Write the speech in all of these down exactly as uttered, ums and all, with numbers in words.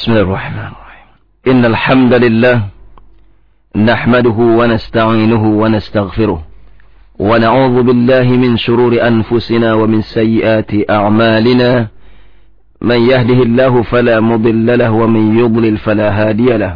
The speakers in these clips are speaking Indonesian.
بسم الله الرحمن الرحيم. إن الحمد لله نحمده ونستعينه ونستغفره ونعوذ بالله من شرور أنفسنا ومن سيئات أعمالنا. من يهده الله فلا مضل له ومن يضلل فلا هادي له.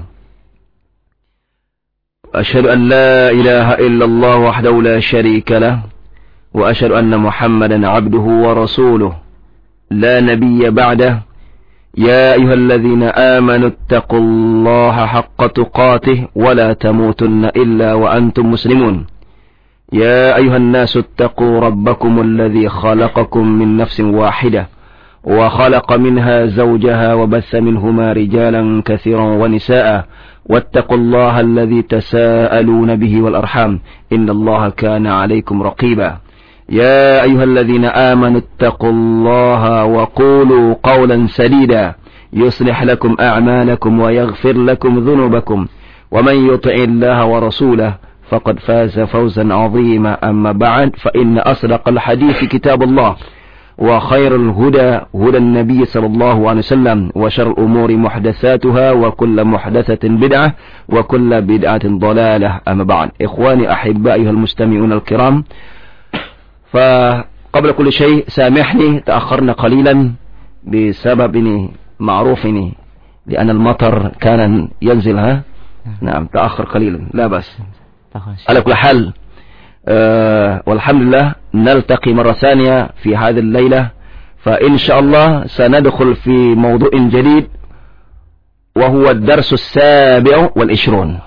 أشهد أن لا إله إلا الله وحده لا شريك له وأشهد أن محمدا عبده ورسوله لا نبي بعده. يا أيها الذين آمنوا اتقوا الله حق تقاته ولا تموتن إلا وأنتم مسلمون. يا أيها الناس اتقوا ربكم الذي خلقكم من نفس واحدة وخلق منها زوجها وبث منهما رجالا كثيرا ونساء واتقوا الله الذي تساءلون به والأرحام إن الله كان عليكم رقيبا. يا أيها الذين آمنوا اتقوا الله وقولوا قولا سديدا يصلح لكم أعمالكم ويغفر لكم ذنوبكم ومن يطع الله ورسوله فقد فاز فوزا عظيما. أما بعد فإن أصدق الحديث كتاب الله وخير الهدى هدى النبي صلى الله عليه وسلم وشر الأمور محدثاتها وكل محدثة بدعة وكل بدعة ضلالة. أما بعد إخواني أحباء أيها المستمعون الكرام، فقبل كل شيء سامحني تأخرنا قليلا بسبب معروف لأن المطر كان ينزل. ها نعم تأخر قليلا لا بأس. على كل حال أه والحمد لله نلتقي مرة ثانية في هذه الليلة، فإن شاء الله سندخل في موضوع جديد وهو الدرس السابع والعشرون.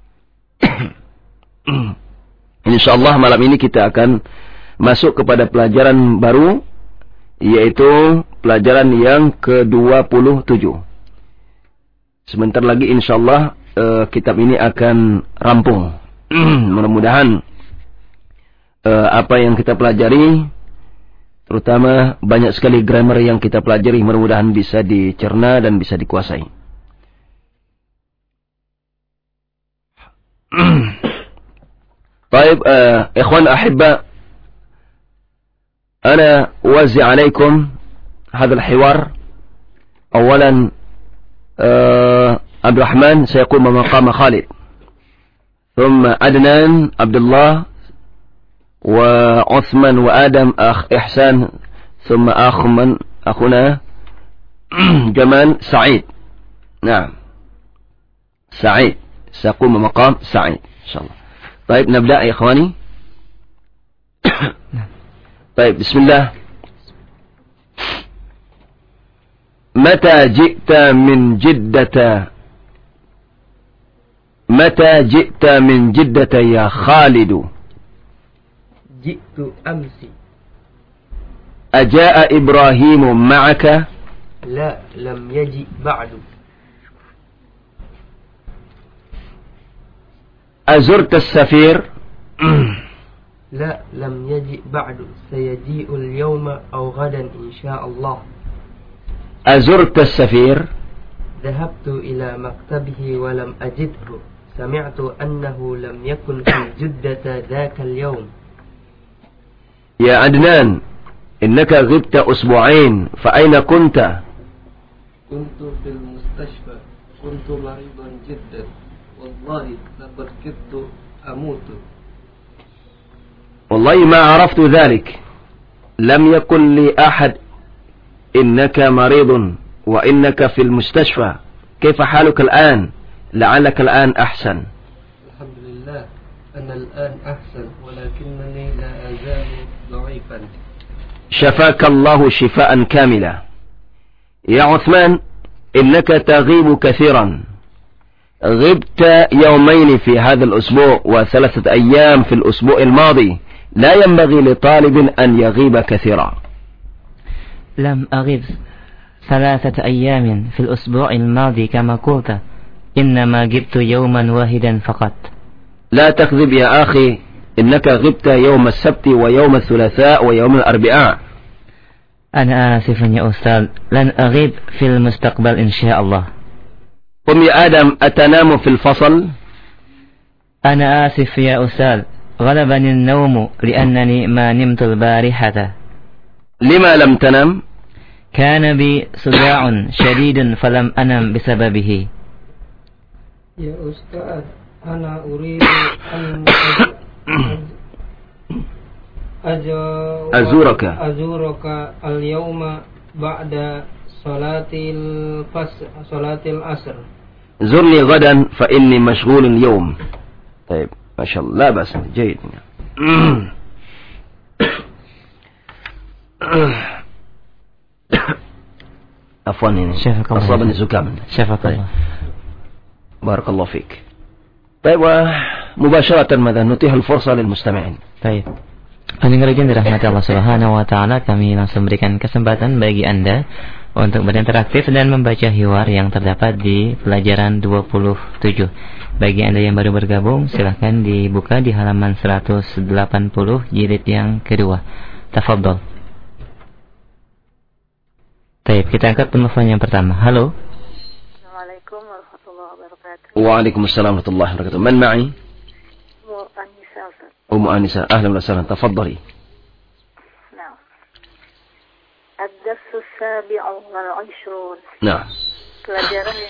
Insyaallah malam ini kita akan masuk kepada pelajaran baru, yaitu pelajaran yang ke dua puluh tujuh. Sebentar lagi insyaallah uh, kitab ini akan rampung. Mudah-mudahan uh, apa yang kita pelajari, terutama banyak sekali grammar yang kita pelajari, mudah-mudahan bisa dicerna dan bisa dikuasai. Baik, uh, ikhwan ahibba, أنا أوزع عليكم هذا الحوار. أولا آه عبد الرحمن سيقوم بمقام خالد، ثم عدنان عبد الله وعثمان وآدم أخ إحسان، ثم أخ من أخونا جمال سعيد. نعم سعيد سيقوم بمقام سعيد إن شاء الله. طيب نبدأ يا إخواني. طيب بسم الله. متى جئت من جدة متى جئت من جدة يا خالد؟ جئت أمس. أجاء إبراهيم معك؟ لا لم يجئ بعد. أزرت السفير؟ لا لم يجئ بعد، سيجيء اليوم أو غدا إن شاء الله. أزرت السفير؟ ذهبت إلى مكتبه ولم أجده، سمعت أنه لم يكن في جدة ذاك اليوم. يا عدنان إنك غبت أسبوعين، فأين كنت؟ كنت في المستشفى، كنت مريضا جدا، والله لقد كدت أموت. والله ما عرفت ذلك، لم يقل لي أحد إنك مريض وإنك في المستشفى. كيف حالك الآن؟ لعلك الآن أحسن. الحمد لله أنا الآن أحسن، ولكنني لا أزال ضعيفا. شفاك الله شفاء كاملا. يا عثمان إنك تغيب كثيرا، غبت يومين في هذا الأسبوع وثلاثة أيام في الأسبوع الماضي، لا ينبغي لطالب أن يغيب كثيرا. لم أغب ثلاثة أيام في الأسبوع الماضي كما قلت، إنما غبت يوما واحدا فقط. لا تكذب يا أخي، إنك غبت يوم السبت ويوم الثلاثاء ويوم الأربعاء. أنا آسف يا أستاذ، لن أغيب في المستقبل إن شاء الله. قم يا آدم، أتنام في الفصل؟ أنا آسف يا أستاذ، غلبني النوم لأنني ما نمت البارحة. لما لم تنم؟ Kana bi suda'un syadidun falam anam bisababihi. Ya Ustaz, ana uridu an azuraka azuraka al-yawma ba'da salatil fas salatil asr. زرني غدا فإني مشغول اليوم. طيب ما شاء الله لا بأس جيد. عفوا أصابني زكام. شفاك الله. بارك الله فيك. طيب ومباشرة ماذا نتيح الفرصة للمستمعين. طيب. Pendengar yang dirahmati Allah Subhanahu wa taala, kami langsung berikan kesempatan bagi Anda untuk berinteraktif dan membaca hiwar yang terdapat di pelajaran dua puluh tujuh. Bagi Anda yang baru bergabung, silahkan dibuka di halaman seratus delapan puluh jilid yang kedua. Tafadhol. Baik, kita angkat penelpon yang pertama. Halo. Assalamualaikum warahmatullahi wabarakatuh. Waalaikumsalam warahmatullahi wabarakatuh. Man ma'i? Mu Anissa. أم أنسة أهلا وسهلا تفضلي. نعم. الدرس السابع والعشرون. نعم. pelajaran yang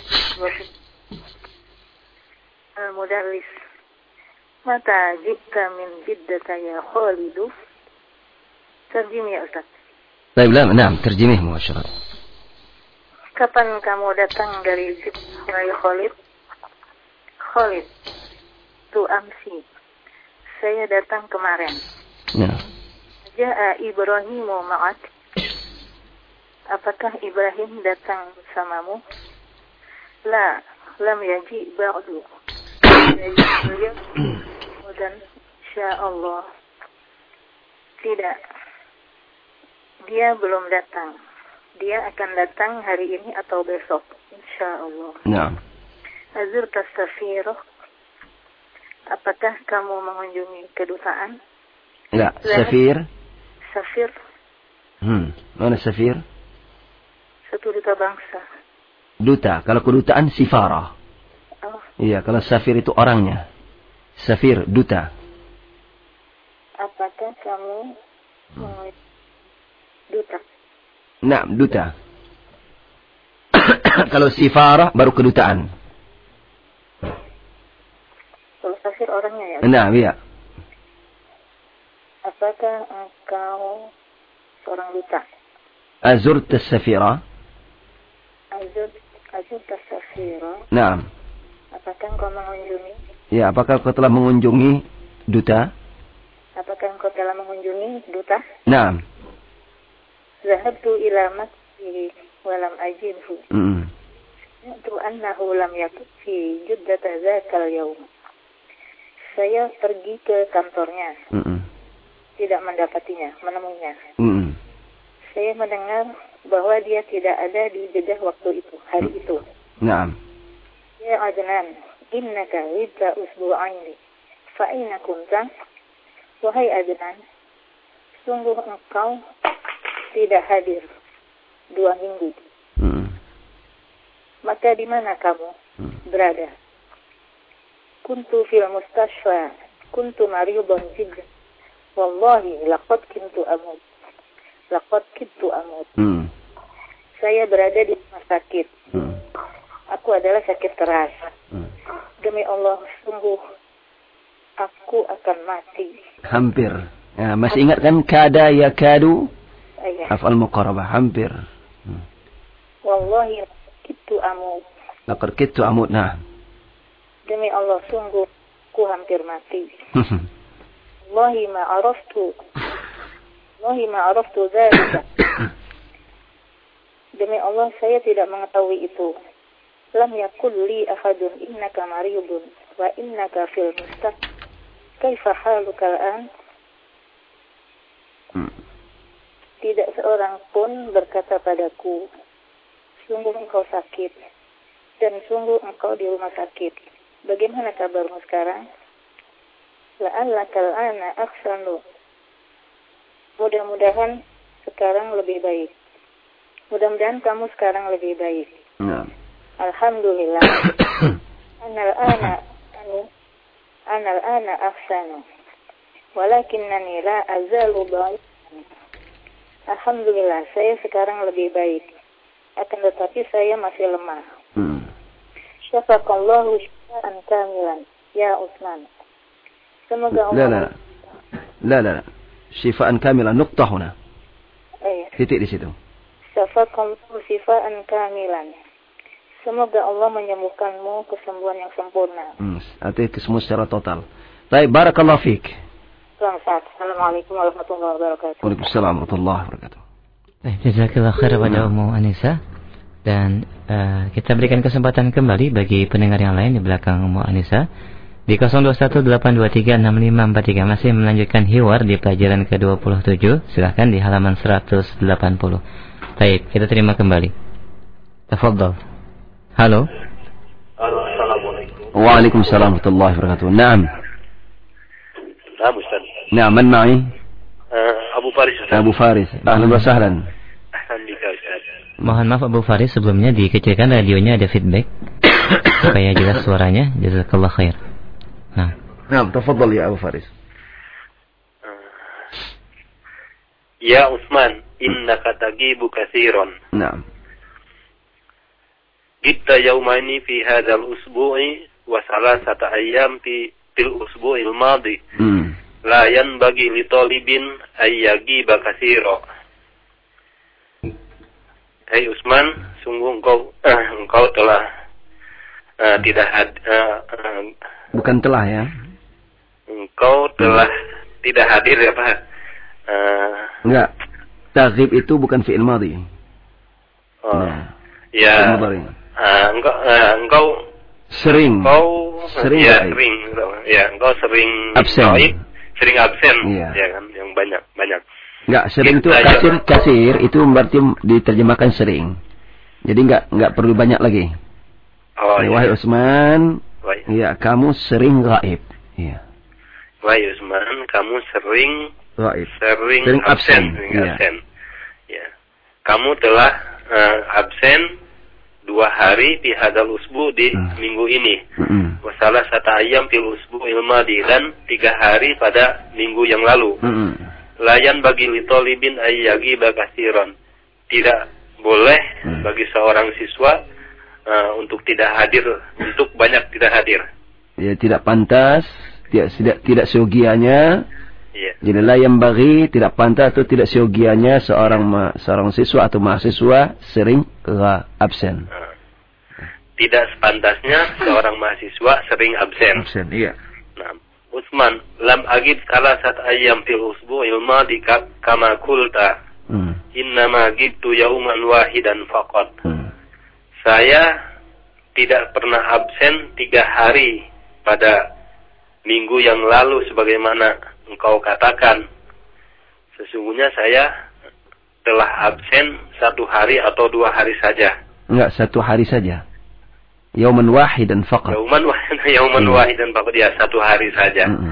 المدرس متى جئت من جدة يا خالد. ترجمة يا أستاذ. طيب لا نعم ترجميه مباشرة. Kapan kamu datang dari Jeddah wahai Khalid? Khalid. Tu amsi. Saya datang kemarin. Ya. Ja'a Ibrahimu ma'ak. Apakah Ibrahim datang bersamamu? La, lam yaji ba'du. Dan insyaallah. Tidak. Dia belum datang. Dia akan datang hari ini atau besok. Insyaallah. Nah. Azur tasafirah. Apakah kamu mengunjungi kedutaan? لا سفير. Safir. Hmm, mana safir? Satu duta bangsa. Duta. Kalau kedutaan sifara. Oh. Iya, kalau safir itu orangnya. Safir duta. Apakah kamu mengunjungi duta? Nah, duta. Kalau sifara baru kedutaan. Kalau safir orangnya ya? Nah, iya. Apakah engkau seorang duta? أزرت السفيرة. Azur, azur tasafira. Nah. Apakah engkau mengunjungi? Ya, apakah kau telah mengunjungi duta? Apakah engkau telah mengunjungi duta? Nah. Zahabtu ila masjid walam ajidhu. Mm. Itu annahu lam yakun fi juddata dzakal yaum. Saya pergi ke kantornya. Mm. Tidak mendapatinya, menemuinya. Mm. Saya mendengar bahwa dia tidak ada di Jeddah waktu itu, hari itu. Naam. Ya Adnan, innaka ghibta usbu'aini. Fa aina kunta? Wahai Adnan, sungguh engkau tidak hadir dua minggu. Mm. Maka di mana kamu Mm. berada? Kuntu fil mustashfa, kuntu maridan jiddan. Wallahi laqad kuntu amut. Laqad kuntu amut. Mm. Saya berada di rumah sakit. Mm. Aku adalah sakit keras. Mm. Demi Allah, sungguh aku akan mati. Hampir. Ya, masih ingat kan kada ya kadu? Ayah. Af'al muqarabah hampir. Mm. Wallahi kuntu amut. Laqad kittu amut. Nah. Demi Allah, sungguh ku hampir mati. Wallahi ma araftu. Wallahi ma araftu dzalika. Demi Allah, saya tidak mengetahui itu. Lam yakul li ahadun innaka mariyudun wa innaka fil mustaq. Kaifa haluka al-an? Tidak seorang pun berkata padaku, sungguh engkau sakit dan sungguh engkau di rumah sakit. Bagaimana kabarmu sekarang? La'allaka al-ana ahsanu. Mudah-mudahan sekarang lebih baik. Mudah-mudahan kamu sekarang lebih baik. Nah. Alhamdulillah. Anal ana anu anal ana ahsanu. Walakinnani la azalu dhaifan. Alhamdulillah, saya sekarang lebih baik. Akan tetapi saya masih lemah. Hmm. Syafaqallahu syifaan kamilan. Ya Utsman. Semoga لا Allah... لا لا لا لا شفاء كاملا نقطة هنا. Eh, titik di situ. Syafaqallahu syifaan kamilan. Semoga Allah menyembuhkanmu kesembuhan yang sempurna. Hmm. Artinya kesembuhan secara total. Baik, barakallahu fiik. Assalamualaikum warahmatullahi wabarakatuh. Waalaikumsalam warahmatullahi wabarakatuh. Baik, jazakallah khair pada Ummu Anissa. Dan uh, kita berikan kesempatan kembali bagi pendengar yang lain di belakang Ummu Anissa di nol dua satu delapan dua tiga enam lima empat tiga, masih melanjutkan hiwar di pelajaran ke dua puluh tujuh. Silahkan di halaman seratus delapan puluh. Baik, kita terima kembali. Tafadhal. Halo. Halo, assalamualaikum. Waalaikumsalam warahmatullahi wabarakatuh. Naam. Naam, Ustaz. Naam, man ma'i? Uh, Abu Faris, Ustaz. Abu Faris. Ahlan wa sahlan. Ahlan bika, Ustaz. Mohon maaf Abu Faris, sebelumnya dikecilkan radionya, ada feedback supaya jelas suaranya. Jazakallah khair. Nah. Naam, tafadhal ya Abu Faris. Uh, ya Utsman, innaka tagibu katsiran. Naam. Kita yaumani fi hadzal usbu'i wa salasata ayyam fi fil usbu'il madhi. Hmm. La yanbaghi li talibin ayyagiba katsira. Hai Utsman, sungguh engkau uh, engkau telah uh, tidak had, uh, uh, Bukan telah ya. engkau telah hmm. tidak hadir ya Pak. Uh, Enggak. Taghib itu bukan fi'il madhi. Oh. Nah. Ya. Uh, engkau uh, engkau sering. Engkau sering ya, gaib. sering. Ya, engkau sering absen. Gaib, sering absen. Iya. Ya kan, yang banyak, banyak. Enggak, sering itu Kita kasir, ya. kasir itu berarti diterjemahkan sering. Jadi enggak enggak perlu banyak lagi. Oh, ya. Wahai Utsman, Wahai. ya kamu sering gaib. Iya. Wahai Utsman, kamu sering Gaib. sering, Sering absen, absen. sering Iya. absen. Ya. Kamu telah uh, absen dua hari di hadal usbu di Hmm. minggu ini. Mm-mm. Wasalah sata ayam fil usbu ilmadi, dan tiga hari pada minggu yang lalu. Mm-mm. Layan bagi litolibin ayyagi bakasiron. Tidak boleh Hmm. bagi seorang siswa uh, untuk tidak hadir, untuk banyak tidak hadir. Ya, tidak pantas, tidak tidak tidak seyogianya. Iya. Jadi la yang bagi, tidak pantas atau tidak seyogianya seorang ma, seorang siswa atau mahasiswa sering ga, absen. Uh, tidak sepantasnya seorang mahasiswa sering absen. Absen, iya. Nah, Utsman, lam agib kala sat ayam fil usbu ilma di kama kulta. Hmm. Innama gitu yauman wahidan faqat. Hmm. Saya tidak pernah absen tiga hari pada minggu yang lalu sebagaimana engkau katakan. Sesungguhnya saya telah absen satu hari atau dua hari saja. Enggak, satu hari saja. Yauman wahidan faqat. Yauman wahidan, yauman Hmm. wahidan faqat, ya satu hari saja. Mm-mm.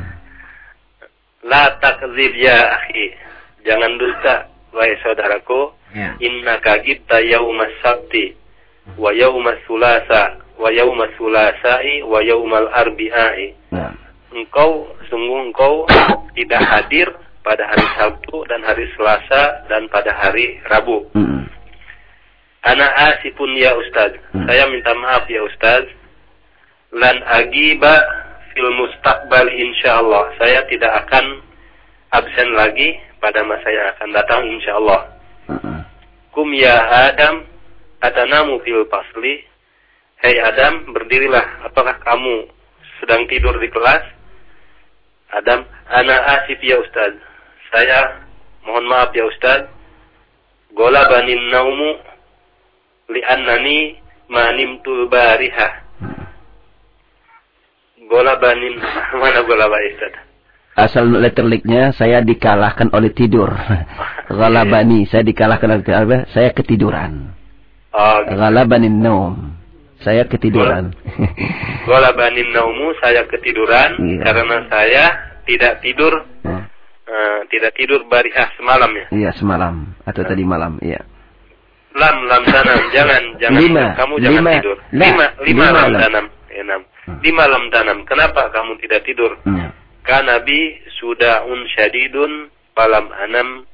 La takzib ya akhi. Jangan dusta, wahai saudaraku. Ya. Innaka gibta yaumas sabti wa yaumas sulasa wa yaumas sulasai wa yaumal arbi'ai. Nah. Engkau sungguh engkau tidak hadir pada hari Sabtu dan hari Selasa dan pada hari Rabu. Mm-mm. Ana asifun ya Ustaz. Hmm. Saya minta maaf ya Ustaz. Lan agiba fil mustaqbal insyaallah. Saya tidak akan absen lagi pada masa yang akan datang insyaallah. Mm-mm. Kum ya Adam atanamu fil fasli. Hei Adam, berdirilah. Apakah kamu sedang tidur di kelas? Adam, ana asif ya Ustaz. Saya mohon maaf ya Ustaz. Gola banin naumu li'annani manimtul barihah. Gola banin, mana gola ba Ustaz? Asal letterliknya saya dikalahkan oleh tidur. Ghalabani, saya dikalahkan oleh tidur. Saya ketiduran. Oh, gitu. Ghalabanin naum. Saya ketiduran. Gola banin naumu, saya ketiduran. Iya. Karena saya tidak tidur. Oh. Uh, tidak tidur barihah semalam ya. Iya, semalam atau tadi malam, iya. Lam lam tanam, jangan jangan Lima. kamu jangan Lima. tidur. La. Lima lima, Lima lam lam. tanam. Enam. Hmm. Lima lam tanam. Kenapa kamu tidak tidur? Hmm. Karena bi sudah un syadidun palam anam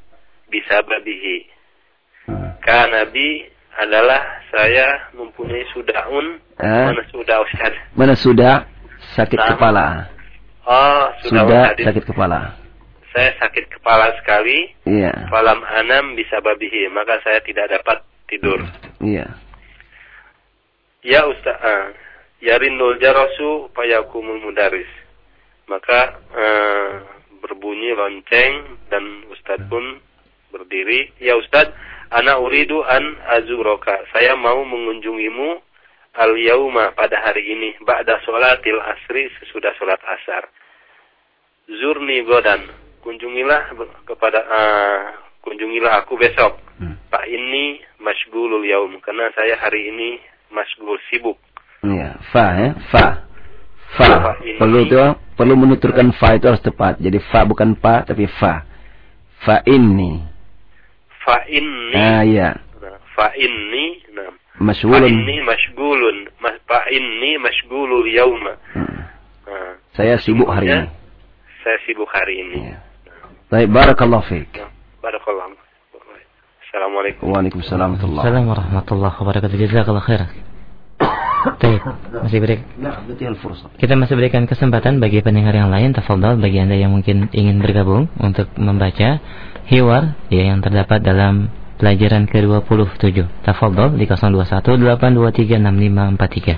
bisababihi. Karena bi adalah saya mempunyai sudaun. Eh? Mana sudah Ustaz? Mana sudah? Sakit Nah. kepala. Oh, sudah, Sudah hadis. sakit kepala. Saya sakit kepala sekali. Iya. Falam anam bisababihi, maka saya tidak dapat tidur. Iya. Ya Ustaz, uh, yarindul jarasu fayakumul mudaris. Maka uh, berbunyi lonceng dan Ustaz pun berdiri. Ya Ustaz, ana uridu an azuroka. Saya mau mengunjungimu al-yauma pada hari ini. Ba'da sholatil asri, sesudah sholat asar. Zurni godan. Kunjungilah kepada uh, kunjungilah aku besok. Hmm. Pak ini masgulul yaum. Karena saya hari ini masgul, sibuk. Iya, fa ya, fa. Fa. Fa ini. Perlu itu, perlu menuturkan fa itu harus tepat. Jadi fa bukan pa tapi fa. Fa ini. Fa ini. Ah iya. Nah, fa ini. Nah. Masgulun. Fa ini masgulun. Fa ini masgulul yauma. Hmm. Nah, Saya sibuk hari ini. Saya sibuk hari ini. Iya. Baik, barakallahu fiik. Nah, barakallahu. Assalamualaikum. Waalaikumsalam warahmatullahi Assalamualaikum warahmatullahi wabarakatuh. Jazakallahu khairan. Baik, masih beri. Nah, betul fursa. Kita masih berikan kesempatan bagi pendengar yang lain. Tafadhol bagi Anda yang mungkin ingin bergabung untuk membaca hiwar ya, yang terdapat dalam pelajaran ke dua puluh tujuh. Tafadhol di nol dua satu delapan dua tiga enam lima empat tiga.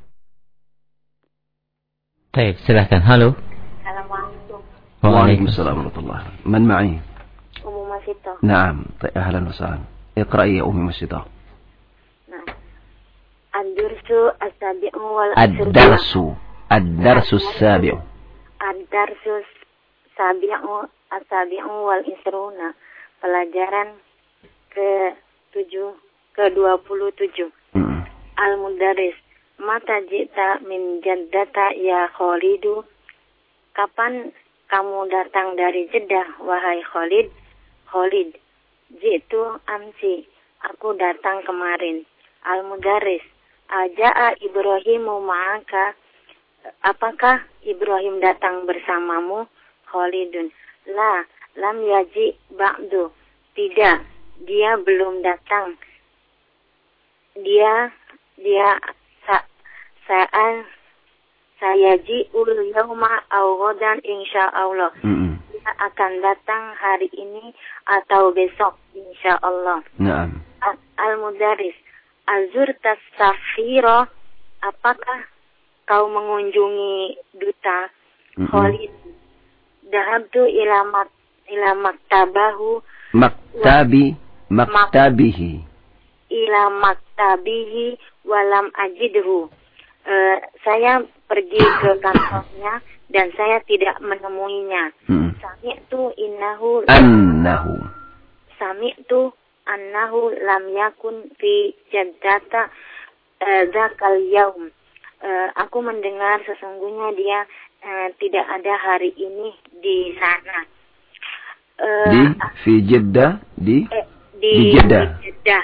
Baik, silakan. Halo. Assalamualaikum. Waalaikumsalam warahmatullahi. Man ma'i? Ummu Masito. نعم طيب أهلا وسهلا اقرأي يا أمي مسجدة Nah. Ad-dursu as-sabi'u wal الدرس الدرس السابع Ad-darsu sabi'u as-sabi'u wal isruna. Pelajaran ke tujuh ke dua puluh tujuh. mm. Al-Mudaris. Mata jita min jaddata ya Khalidu. Kapan kamu datang dari Jeddah, wahai Khalid? Khalid. Jitu amsi. Aku datang kemarin. Al-Mudaris. Aja'a Ibrahimu ma'aka. Apakah Ibrahim datang bersamamu? Khalidun. La. Lam yaji ba'du. Tidak. Dia belum datang. Dia. Dia. Sa, sa'an. Sayaji ul yauma au ghadan insyaallah. Mm-mm. Dia akan datang hari ini atau besok insyaallah. Naam. Al-Mudaris. Azurta safira. Apakah kau mengunjungi duta? Mm-mm. Khalid. Dahabtu ila mak ila maktabahu. Maktabi maktabihi. Ila maktabihi walam ajidhu. Uh, saya pergi ke kantornya dan saya tidak menemuinya. Hmm. Sami'tu innahu Annahu. Sami'tu annahu lam yakun fi jaddata uh, dzakal yaum. Uh, aku mendengar sesungguhnya dia uh, tidak ada hari ini di sana. Uh, Di fi Jeddah di eh, di di Jeddah. Di, Jeddah.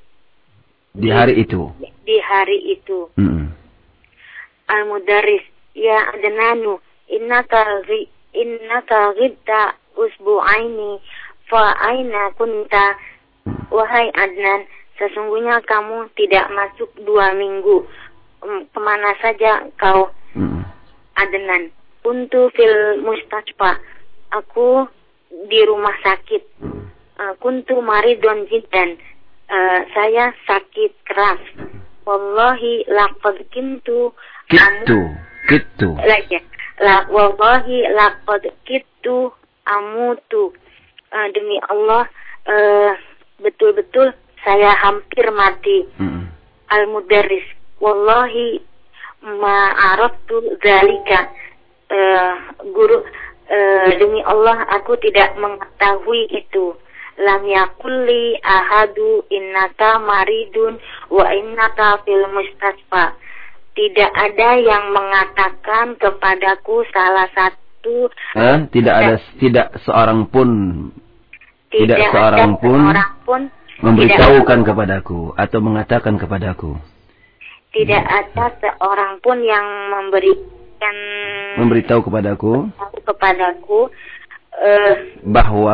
Di hari itu. Di hari itu. Mm-mm. Al-Mudaris, ya Adnanu, innaka ghi, innaka ghibta usbu'aini fa aina kunta. Wahai Adnan, sesungguhnya kamu tidak masuk dua minggu. Kemana saja kau? Mm-mm. Adnan, kuntu fil mustashfa. Aku di rumah sakit. Uh, kuntu maridun jiddan. Uh, saya sakit keras. Wallahi laqad kintu Kittu, kittu. lagi la wallahi laqad kittu amutu. Uh, demi Allah uh, betul-betul saya hampir mati. Mm-mm. Al-Mudaris, wallahi ma araftu dzalika. Uh, guru uh, demi Allah aku tidak mengetahui itu. Lam yakulli ahadu innaka maridun wa innaka fil mustasfa. Tidak ada yang mengatakan kepadaku salah satu Eh, tidak ada tidak seorang pun tidak, tidak seorang ada pun, seorang pun memberitahukan kepadaku atau mengatakan kepadaku. tidak ada seorang pun yang memberikan Memberitahu kepadaku kepadaku uh, bahwa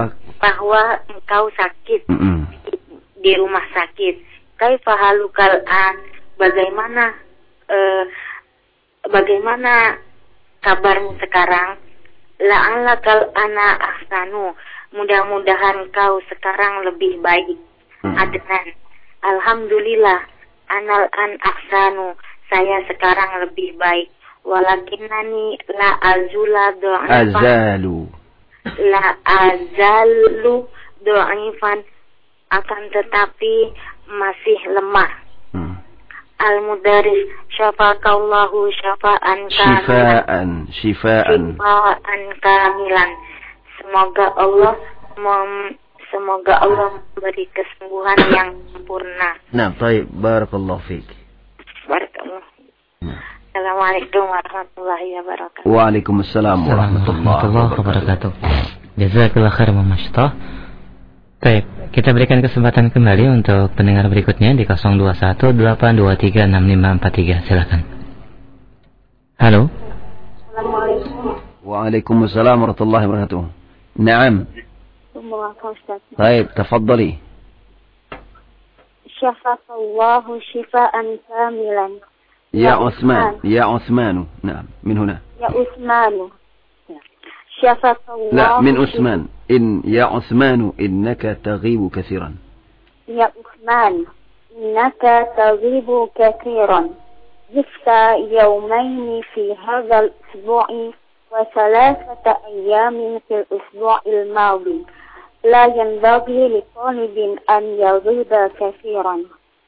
bahwa engkau sakit Mm-mm. di, di rumah sakit. Kaifa halukal an? Bagaimana uh, bagaimana kabarmu sekarang? La'allakal ana ahsanu. Mudah-mudahan kau sekarang lebih baik. Mm. Adnan. Alhamdulillah. Anal an ahsanu. Saya sekarang lebih baik. Walakinani la azula do'ifan. Azalu. La azalu do'ifan. Akan tetapi masih lemah. Mm. Al-Mudaris syafaqallahu syafa'an kamilan. Shifaan, shifaan. Syifaan kamilan. Semoga Allah mem, semoga Allah memberi kesembuhan yang sempurna. Nah, baik, barakallahu fiik. Barakallah. Nah. Assalamualaikum warahmatullahi wabarakatuh. Waalaikumsalam warahmatullahi wabarakatuh. Jazakallah khair Mas Toh. Baik, kita berikan kesempatan kembali untuk pendengar berikutnya di nol dua satu delapan dua tiga enam lima empat tiga. Silakan. Halo. Assalamualaikum. Waalaikumsalam warahmatullahi wabarakatuh. Naam. Baik, tafadhali. Syafaqallahu syifaan kamilan. Ya Uthman, ya Uthmanu. Naam, min huna. Ya Uthmanu. Syafaqallahu. لا من عثمان إن يا عثمان إنك تغيب كثيرا. يا عثمان إنك تغيب كثيرا. جئت يومين في هذا الأسبوع وثلاثة أيام في الأسبوع الماضي. لا ينبغي لطالب أن يغيب كثيرا.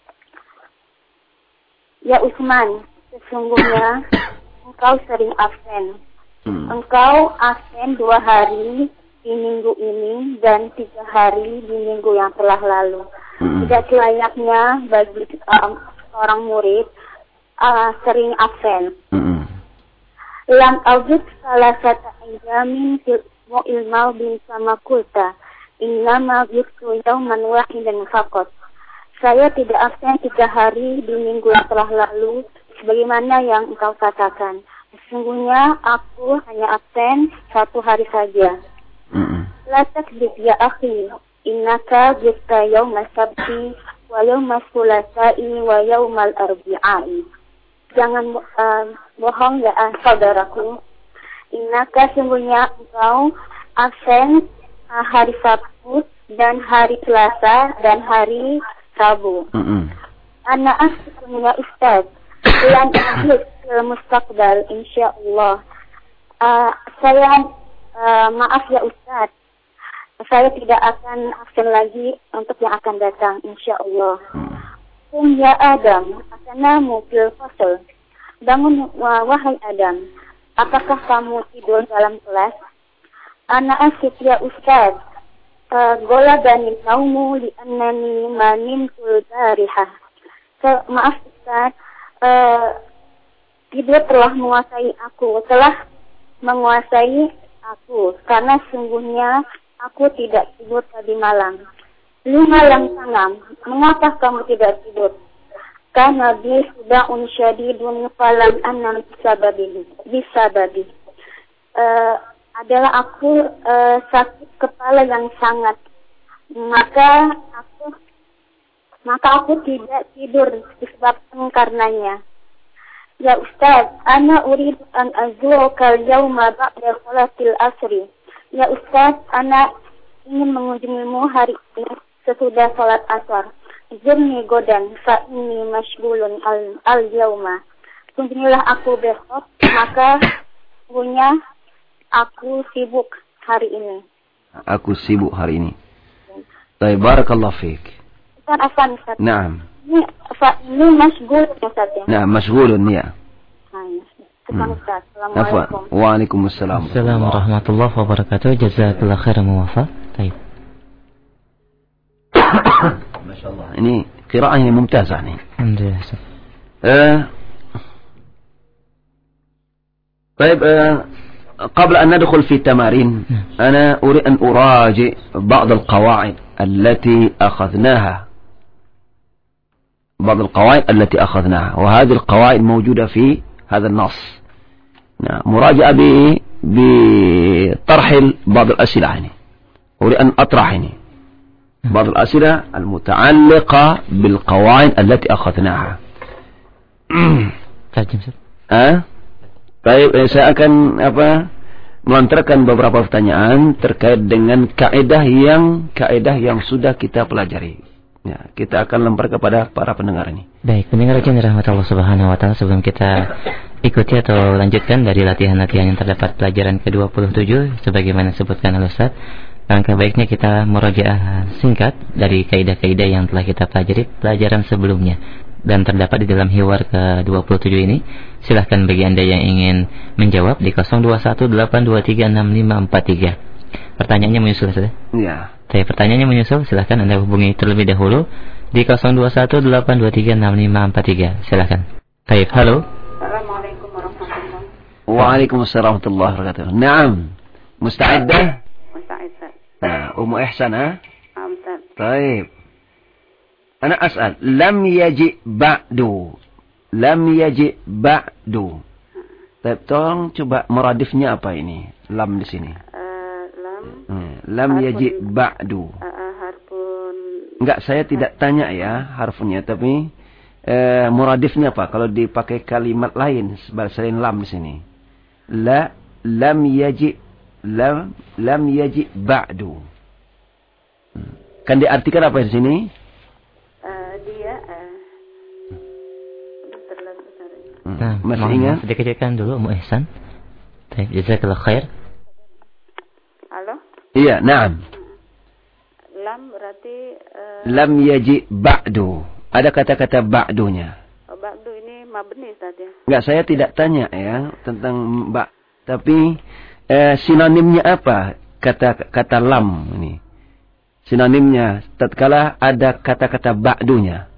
Ya Utsman, sesungguhnya engkau sering absen. Hmm. Engkau absen dua hari di minggu ini dan tiga hari di minggu yang telah lalu. Hmm. Tidak selayaknya bagi um, seorang murid uh, sering absen. Hmm. Lam aujud salah satu ayamin fil mu'il maudin sama kulta. Innama yuktu yauman wahidan faqat. Saya tidak absen tiga hari di minggu yang telah lalu, sebagaimana yang engkau katakan. Sesungguhnya aku hanya absen satu hari saja. La takdzib ya akhi, innaka jita yawma sabti wa yawma sulasa'i wa yawmal arbi'ai. Jangan uh, bohong ya uh, saudaraku. Innaka sesungguhnya engkau absen uh, hari Sabtu dan hari Selasa dan hari Rabu. Ana asyikum ya Ustaz. Lan ajid fil mustaqbal insyaallah. Uh, saya uh, maaf ya Ustaz. Saya tidak akan absen lagi untuk yang akan datang insyaallah. Kum ya Adam, atanamu fil fasl. Bangun wahai Adam. Apakah kamu tidur dalam kelas? Ana asyik ya Ustaz. Uh, gola bani naumu li annani manimtul barihah. So, maaf Ustaz, uh, tidur telah menguasai aku, telah menguasai aku, karena sungguhnya aku tidak tidur tadi malam. Lima yang tanam, mengapa kamu tidak tidur? Karena bi sudah unsyadidun falam annam bisababi, bisababi. Uh, adalah aku uh, sakit kepala yang sangat, maka aku maka aku tidak tidur disebabkan karenanya. Ya Ustaz, ana urid an azuruka al-yawma ba'da salatil asri. Ya Ustaz, ana ingin mengunjungimu hari ini sesudah salat asar. Zurni godan fa inni mashghulun al-yawma. Kunjungilah aku besok, maka punya aku sibuk hari ini. Aku sibuk hari ini. Baik, barakallahu fiik. Ustaz Afan, Ustaz. Naam. Ini, ini mashghul Ustaz ya? Naam, mashghulun ya. Nah, Ustaz. Assalamualaikum. Waalaikumsalam. Assalamualaikum warahmatullahi wabarakatuh. Jazakallahu khairan muwafa. Baik. Masyaallah. Ini qiraah ini mumtazah nih. Alhamdulillah. Eh. طيب قبل أن ندخل في التمارين أنا أريد أن أراجع بعض القواعد التي أخذناها بعض القواعد التي أخذناها وهذه القواعد موجودة في هذا النص. نعم، مراجعة بطرح بعض الأسئلة يعني. أريد أن أطرح ini بعض الأسئلة المتعلقة بالقواعد التي أخذناها. Ah, baik, saya akan apa melontarkan beberapa pertanyaan terkait dengan kaidah yang kaidah yang sudah kita pelajari. Ya, kita akan lempar kepada para pendengar ini. Baik, pendengar yang dirahmati Allah Subhanahu wa taala, sebelum kita ikuti atau lanjutkan dari latihan-latihan yang terdapat pelajaran ke dua puluh tujuh sebagaimana disebutkan oleh Ustaz, langkah baiknya kita murajaah singkat dari kaidah-kaidah yang telah kita pelajari pelajaran sebelumnya dan terdapat di dalam hiwar ke dua puluh tujuh ini. Silahkan bagi Anda yang ingin menjawab di nol dua satu delapan dua tiga enam lima empat tiga. Pertanyaannya menyusul saja. Iya. Saya pertanyaannya menyusul, silahkan Anda hubungi terlebih dahulu di nol dua satu delapan dua tiga enam lima empat tiga. Silahkan. Baik, halo. Assalamualaikum warahmatullahi wabarakatuh. Waalaikumsalam warahmatullahi wabarakatuh. Naam. Musta'iddah? Musta'iddah. Nah, Ummu Ihsan, ha? Naam, Ustaz. Baik. Ana as'al, lam yaji ba'du. Lam yaji ba'du. Baik, tolong coba meradifnya apa ini? Lam di sini. Uh, lam. Hmm. Lam yaji ba'du. Uh, uh, harfun. Enggak, saya tidak tanya ya harfnya, tapi eh, muradifnya apa? Kalau dipakai kalimat lain selain lam di sini. La lam yaji lam lam yaji ba'du. Hmm. Kan diartikan apa di sini? Uh, dia uh, terlalu besar. Hmm. Nah, masih ingat? Dikecilkan dulu Ummu Ihsan. Baik, jazakallahu khair. Halo? Iya, na'am. Lam berarti uh, Lam yaji ba'du. Ada kata-kata ba'dunya. oh, ba'du ini mabni Ustaz ya. Enggak, saya tidak tanya ya tentang ba', tapi eh, sinonimnya apa kata kata lam ini? Sinonimnya tatkala ada kata-kata ba'dunya.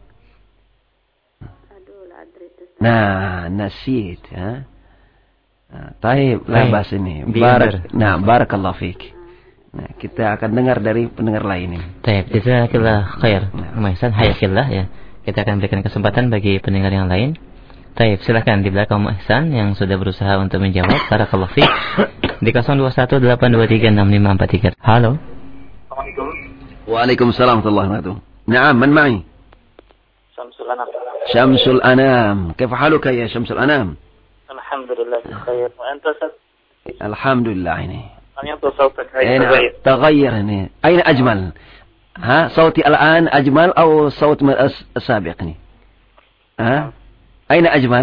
Aduh, la adri itu. Nah, nasid, ha. Nah, taib lah bahas ini. Barak, nah, barakallahu fiik. Nah, kita akan dengar dari pendengar lain ini. Baik, jazakallahu khair. Ummu Ihsan, hayakillah ya. Kita akan berikan kesempatan bagi pendengar yang lain. Baik, silakan di belakang Ummu Ihsan yang sudah berusaha untuk menjawab. Barakallahu fiik. Di nol dua satu delapan dua tiga enam lima empat tiga. Halo. Assalamualaikum. Waalaikumsalam warahmatullahi wabarakatuh. Naam, man ma'i? Syamsul Anam. Syamsul Anam. Kaifa haluka ya Syamsul Anam? Alhamdulillah khair. Wa anta Ustaz? Alhamdulillah ini. سمعت صوتك هاي أين تغير. تغير هنا. أين أجمل؟ ها صوتي الآن أجمل أو صوت من الس- السابق؟ ها أين أجمل؟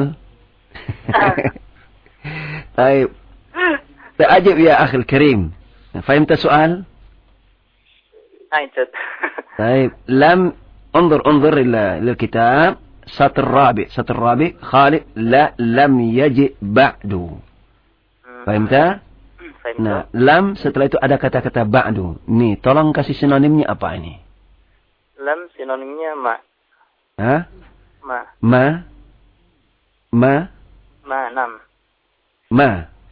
طيب أجب يا أخي الكريم. فهمت السؤال؟ هاي جد. طيب لم انظر انظر إلى للكتاب سطر الرابع سطر الرابع خالد لا لم يجئ بعد. فهمت؟ Nah, lam setelah itu ada kata-kata ba'du. Nih, tolong kasih sinonimnya apa ini? Lam sinonimnya ma. Hah? Ma. Ma. Ma. Ma nam. Ma.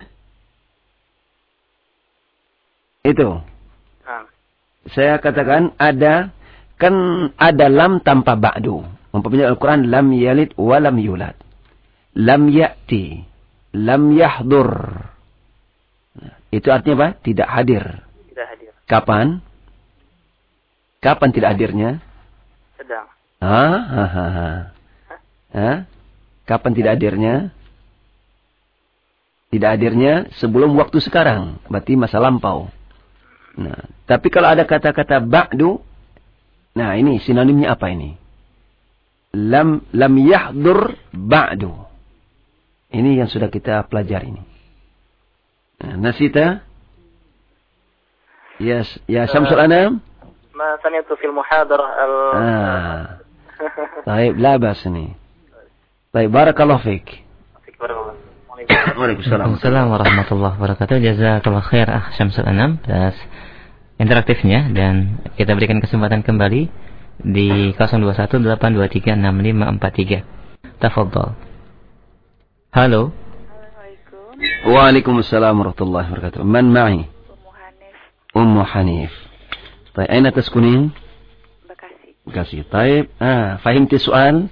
Itu. Nam. Saya katakan ada, kan ada lam tanpa ba'du. Umpamanya Al-Quran, lam yalid wa lam yulad. Lam ya'ti. Lam yahdur. Itu artinya apa? Tidak hadir. Tidak hadir. Kapan? Kapan tidak hadirnya? Sedang. Ah, ha, ha, ha. Hah? Kapan tidak hadirnya? Tidak hadirnya sebelum waktu sekarang. Berarti masa lampau. Nah, tapi kalau ada kata-kata ba'du, nah ini sinonimnya apa ini? Lam lam yahdur ba'du. Ini yang sudah kita pelajari ini. Nasita? Ya, ya Syamsul Anam? ما سمعت في المحاضرة ال... آه. طيب لا بأس ini. طيب بارك الله فيك. Waalaikumsalam warahmatullahi wabarakatuh. Jazakallahu khair ah Syamsul Anam atas interaktifnya, dan kita berikan kesempatan kembali di nol dua satu delapan dua tiga enam lima empat tiga. Tafadhal. Halo. Waalaikumsalam warahmatullahi wabarakatuh. Man ma'i? Ummu Hanif. Ummu Hanif. طيب أين تسكنين؟ Bekasi. Bekasi. طيب آه فهمت السؤال؟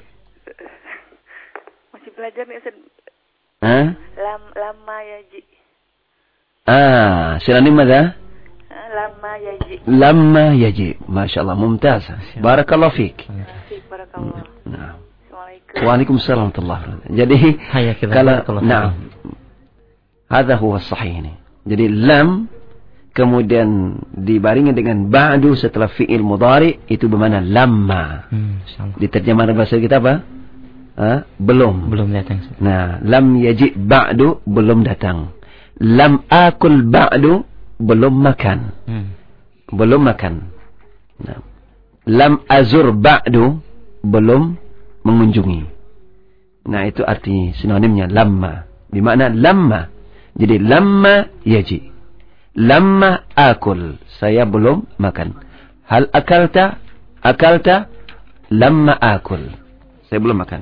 Masih belajar nih Ustaz. آه Lam lama yaji. آه سينونيم ماذا؟ Lama yaji. Lamma yaji. Masya Allah, mumtaz. Barakallahu fiik. Fiik barakallah. Nah. Assalamualaikum. Waalaikumsalam warahmatullahi wabarakatuh. Jadi kalau nah, hadza huwa sahih ini. Jadi lam kemudian dibarengi dengan ba'du setelah fi'il mudhari itu bermakna lamma. Hmm, di terjemahan bahasa kita apa? Ha? Belum. Belum datang. Nah, lam yaji ba'du belum datang. Lam akul ba'du belum makan. Hmm. Belum makan. Nah. Lam azur ba'du belum mengunjungi. Nah, itu arti sinonimnya lamma. Bermakna lamma. Jadi lamma yaji. Lamma akul. Saya belum makan. Hal akalta? Akalta? Lamma akul. Saya belum makan.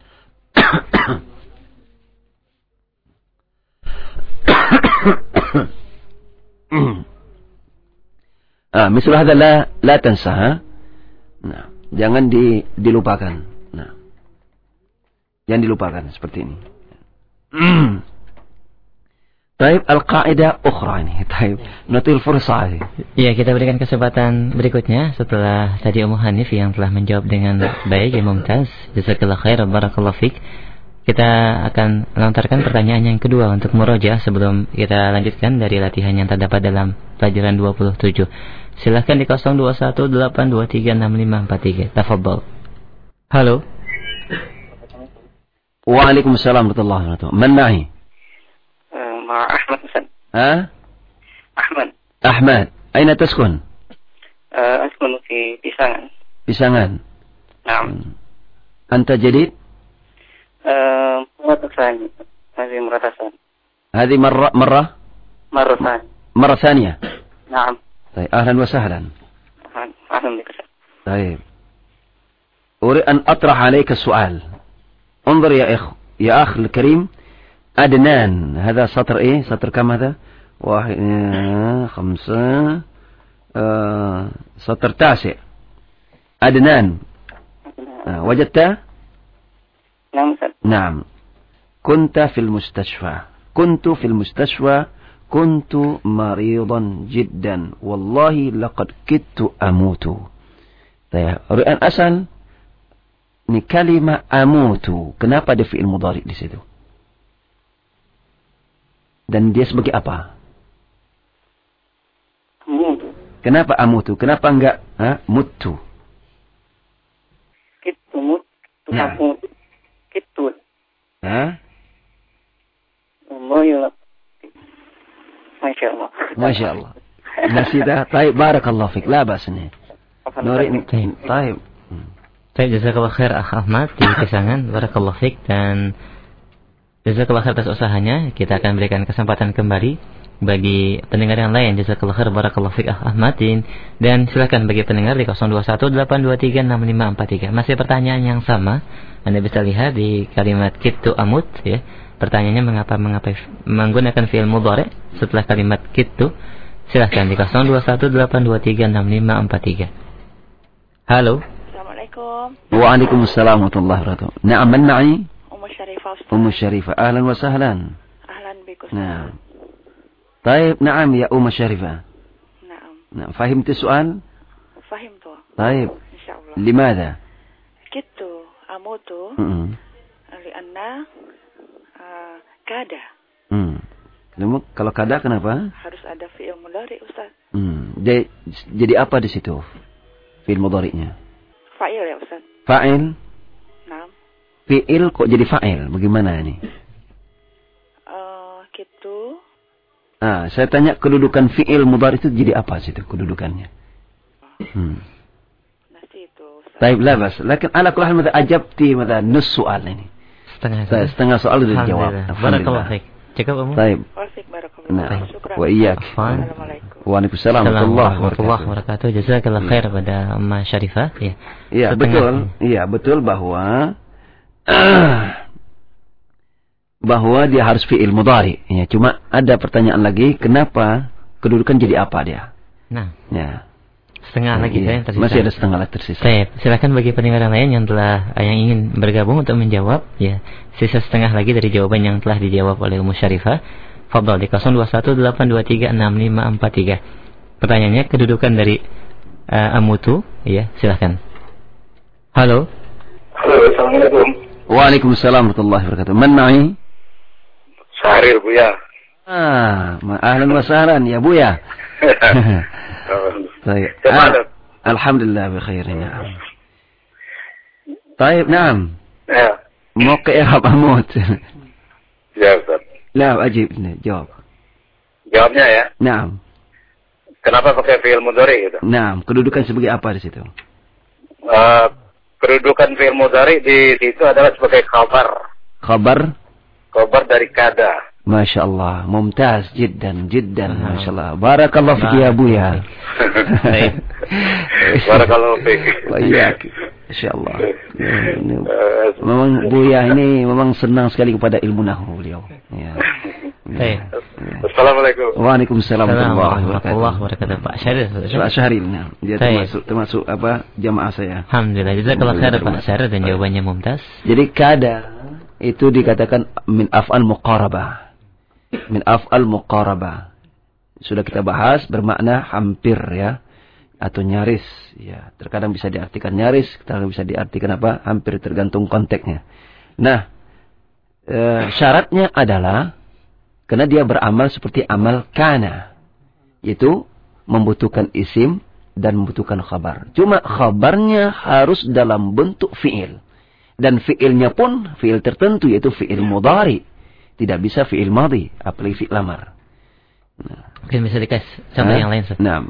ah, misal hadza la la tansa. Ha? Nah, jangan di, dilupakan. Nah. Jangan dilupakan seperti ini. Taib al-qa'idah ukhra ini. Taib nutil fursah. Ya, kita berikan kesempatan berikutnya setelah tadi Ummu Hanif yang telah menjawab dengan baik ya mumtaz. Jazakallahu khair, barakallahu fik. Kita akan melontarkan pertanyaan yang kedua untuk murojaah sebelum kita lanjutkan dari latihan yang terdapat dalam pelajaran dua puluh tujuh. Silahkan di nol dua satu delapan dua tiga enam lima empat tiga. Tafadhol. Halo. Waalaikumsalam warahmatullahi wabarakatuh. Man ma'i? مع أحمد حسن. ها؟ أحمد. أحمد، أين تسكن؟ أسكن في بيسانgan. بيسانgan. نعم. أنت جديد؟ مرة ثانية. هذه مرة ثانية. هذه مرة مرة؟ مرة ثانية. مرة ثانية. نعم. طيب أهلا وسهلا. أهلا بك. طيب. أريد أن أطرح عليك السؤال. انظر يا أخ يا أخ الكريم. أدنان هذا سطر إيه سطر كم هذا واحد آه خمسة آه سطر تاسع أدنان آه وجدت نعم نعم كنت في المستشفى كنت في المستشفى كنت مريضا جدا والله لقد كدت أموت. طيب أريد أن أسأل ini kalimat amutu kenapa ada fi'il mudhari di situ? Dan dia sebagai apa? Mutu. Kenapa amutu? Kenapa enggak ha? Mutu? Kitu mut. Nah. Kitu. Ha? Allah. Masya Allah. Masya Allah. Nasidah. Taib. Barakallahu fik. La basni. Nuri. Taib. Taib. Jazakallah khair Akh Ahmad di Pisangan. Barakallahu fik. Dan jazakallah khair atas usahanya. Kita akan berikan kesempatan kembali bagi pendengar yang lain. Jazakallah khair, barakallahu fiik Ahmad. Dan silakan bagi pendengar di nol dua satu delapan dua tiga enam lima empat tiga. Masih pertanyaan yang sama. Anda bisa lihat di kalimat kitu amut ya. Pertanyaannya mengapa mengapa menggunakan fi'il mudhari setelah kalimat kitu. Silakan di nol dua satu delapan dua tiga enam lima empat tiga. Halo. Assalamualaikum. Waalaikumsalam warahmatullahi wabarakatuh. Na'am, man ma'i? أم الشريفة أستاذ. أم الشريفة أهلا وسهلا. أهلا بك أستاذ. نعم. طيب نعم يا أم الشريفة. نعم. نعم فهمت السؤال؟ فهمته. طيب. إن شاء الله. لماذا؟ كدت أموت م-م. لأن uh, kada. Hmm. Lalu kalau kada kenapa? Harus ada fi'il mudhari Ustaz. Hmm. Jadi, jadi apa di situ? Fi'il mudhari'nya? Fa'il ya Ustaz. Fa'il? Naam. Fi'il kok jadi fa'il? Bagaimana ini? Uh, kitu. Ah, saya tanya kedudukan fi'il mudhari itu jadi apa situ kedudukannya? Hmm. Nasi itu Ustaz. Baik, la bas. Lakin ala kulli hal madza ajabti madza nus soal ini. Setengah Saya setengah soal sudah dijawab. Barakallahu fiik. Cukup Ummu. Baik. Wasik barakallahu. Nah, Syukran. wa iyyak. Assalamualaikum. Waalaikumsalam warahmatullahi wabarakatuh. Jazakallahu khair pada Umma Syarifah ya. Iya, betul. Iya, betul bahwa bahwa dia harus fi'il mudhari. Ya, cuma ada pertanyaan lagi, kenapa kedudukan jadi apa dia? Nah. Ya. Setengah lagi iya. yang tersisa. Masih ada setengah lagi tersisa. Baik, silakan bagi pendengar yang lain yang telah yang ingin bergabung untuk menjawab ya. Sisa setengah lagi dari jawaban yang telah dijawab oleh Ummu Syarifah. Fadhal di nol dua satu delapan dua tiga enam lima empat tiga. pertanyaannya, kedudukan dari uh, amutu, ya, silahkan. Halo. Halo, assalamualaikum. Waalaikumsalam warahmatullahi wabarakatuh. Man ma'i? Syahrir Buya. Ah, ahlan wa sahlan ya Buya. Baik. Gimana? Alhamdulillah bikhair. Na'am. Baik, na'am. Ya. Mau ke i'rab amut. Ya, Ustaz. La, ajib, jawab. Jawabnya ya. Na'am. Kenapa pakai fi'il mudhari gitu? Na'am, kedudukan sebagai apa di situ? Uh, kedudukan fi'il mudhari di situ adalah sebagai khabar. Khabar? Khabar dari kada. Masya Allah, mumtaz jiddan, jiddan, Masya Allah. Barakallahu fiki ya Buya. Barakallahu fiki. Waiyak. Masya Allah. Memang Buya ini memang senang sekali kepada ilmu nahwu beliau. Ya. Assalamualaikum. Waalaikumsalam warahmatullahi wabarakatuh. Pak Syaril. Pak Syaril, nah. Dia termasuk, termasuk apa jamaah saya. Alhamdulillah. Jazakallahu khairan Pak Syaril dan jawabannya mumtaz. Jadi kada itu dikatakan min af'al muqarabah. Min af'al muqarabah. Sudah kita bahas, bermakna hampir ya, atau nyaris ya. Terkadang bisa diartikan nyaris, terkadang bisa diartikan apa? Hampir, tergantung konteksnya. Nah, e, syaratnya adalah karena dia beramal seperti amal kana, yaitu membutuhkan isim dan membutuhkan khabar. Cuma khabarnya harus dalam bentuk fi'il. Dan fi'ilnya pun fi'il tertentu, yaitu fi'il mudhari. Tidak bisa fi'il madhi, apalagi fi'il amar. Nah. Mungkin bisa dikasih contoh yang lain, Ustaz. Nah.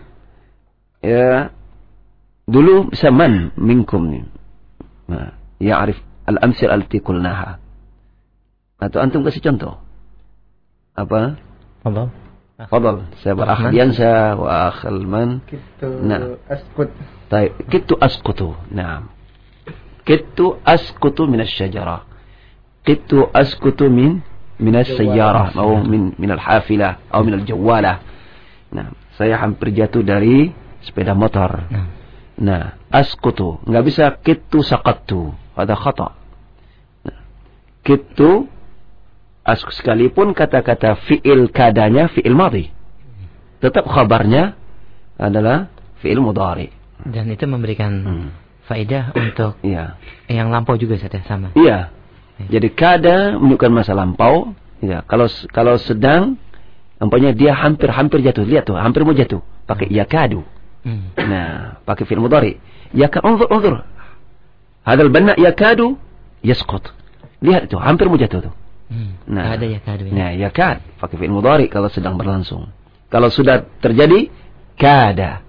Ya, dulu bisa man minkum nih. Nah, ya'rif al-amsil allati qulnaha. Atau antum kasih contoh. Apa? Fadal. Fadal. Saya akh yansa wa akh al-man. Kitu nah. asqut. Baik, kitu asqutu. Naam. Kitu asqutu min asy-syajarah. Kitu asqutu min min as-sayyarah atau min min al-hafilah atau min al-jawwalah. Nah, saya hampir jatuh dari sepeda motor. Nah, nah asqutu, enggak bisa kitu saqattu. Ada khata. Nah, kitu as sekalipun kata-kata fi'il kadanya fi'il madhi, tetap khabarnya adalah fi'il mudhari. Dan itu memberikan hmm. faedah untuk iya. yang lampau juga saja sama. Iya. Jadi kada menunjukkan masa lampau. Ya, kalau kalau sedang, umpamanya dia hampir-hampir jatuh. Lihat tuh, hampir mau jatuh. Pakai hmm. yakadu. Hmm. Nah, pakai fi'il mudhari. Yakad, unzur, unzur. Hadal banna yakadu yasqut. Lihat itu, hampir mau jatuh tuh. Hmm. Nah, ada yakadu. Ya. Nah, yakad pakai fi'il mudhari kalau sedang berlangsung. Kalau sudah terjadi, kada.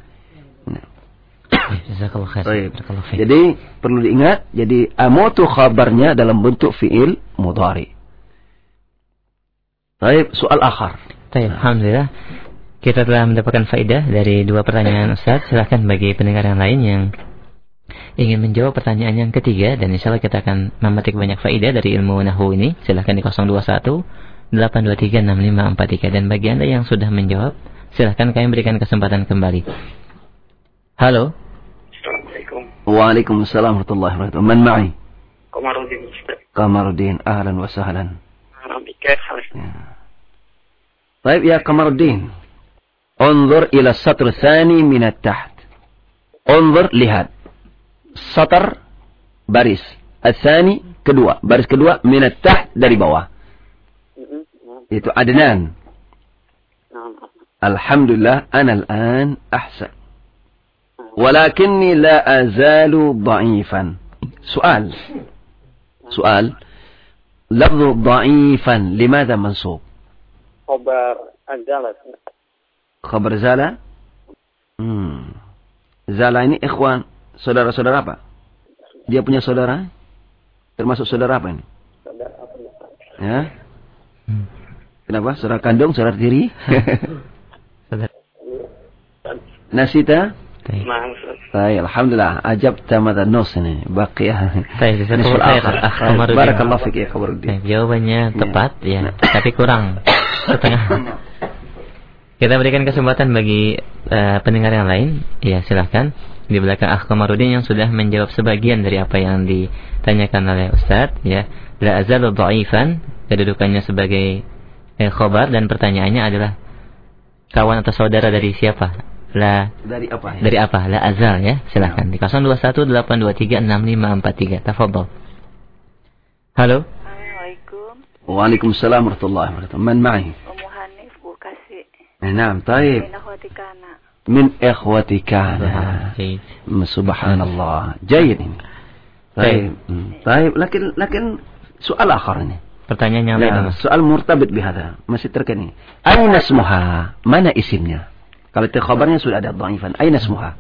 Jadi perlu diingat, jadi amutu khabarnya dalam bentuk fi'il mudhari. Baik, soal akhar. Baik, alhamdulillah kita telah mendapatkan faedah dari dua pertanyaan Ustaz. Silakan bagi pendengar yang lain yang ingin menjawab pertanyaan yang ketiga, dan insyaallah kita akan memetik banyak faedah dari ilmu nahwu ini. Silakan di nol dua satu delapan dua tiga enam lima empat tiga, dan bagi Anda yang sudah menjawab, silakan kami berikan kesempatan kembali. Halo. Assalamualaikum. Waalaikumsalam warahmatullahi wabarakatuh. Man ma'i? Kamaruddin. Kamaruddin, ahlan wa sahlan. Alhamdulillah. Ya. Baik ya Kamaruddin. Unzur ila satr tsani min at-taht. Unzur, lihat. Satr, baris. Ats-tsani, kedua. Baris kedua min at-taht, dari bawah. Itu Adnan. Alhamdulillah, ana al-an ahsan. ولكني لا أزال ضعيفا. سؤال سؤال لفظ ضعيفا لماذا منصوب؟ خبر زالة. خبر زالة. hmm. Zala ini ikhwan, saudara-saudara apa? Dia punya saudara? Termasuk saudara apa ini? Saudara apa? Ya. Kenapa? Saudara kandung, saudara tiri? Nasita? Baik, alhamdulillah. Ajab tamat an-nus ini. Baqiyah. Baik, barakallahu fik ya Kamaruddin. Jawabannya tepat ya, tapi kurang setengah. Kita berikan kesempatan bagi uh, pendengar yang lain. Ya, silahkan. Di belakang Akh Kamaruddin yang sudah menjawab sebagian dari apa yang ditanyakan oleh Ustaz, ya. La azalu dha'ifan, kedudukannya sebagai eh, khobar, dan pertanyaannya adalah kawan atau saudara dari siapa? La Dari apa ya? dari apa? La azal ya. Silahkan di nol dua satu delapan dua tiga enam lima empat tiga. Tafadhol. Halo. Assalamualaikum. Waalaikumsalam warahmatullahi wabarakatuh. Man ma'i? Ummu Hanif Bu Kasih. Naam, طيب. Min akhwatikana. Min ikhwatikana. Baik. Subhanallah. Jayid ini. طيب. طيب, lakin lakin soal akhar ini. Pertanyaan yang lain, Mas. Soal murtabit bihadza, masih terkait ini. Aina ismuha? Mana isimnya? Kalau itu khabarnya sudah ada dhaifan. Aina ismuha?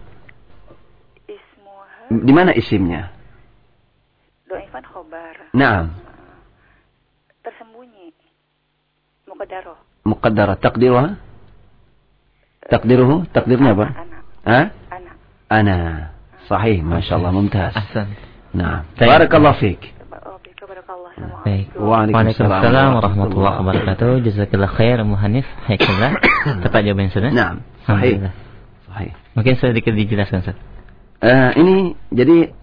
Ismuha Di mana isimnya? dhaifan khabar. Naam. Tersembunyi. Muqaddarah. Muqaddara taqdiruha? Taqdiruhu? Takdirnya apa? Ana. Ha? Ana. Ana. Sahih, masyaallah, mumtaz. Ahsan. Naam. Barakallahu fiik. Barakallah. Baik. Waalaikumsalam Waalaikumsalam warahmatullahi wabarakatuh. Jazakallah khair Ummu Hanif. Hayakallah. Tepat jawaban sudah? Naam. Sahih. Alhamdulillah. Sahih. Mungkin sedikit dijelaskan, Ustaz. Uh, ini jadi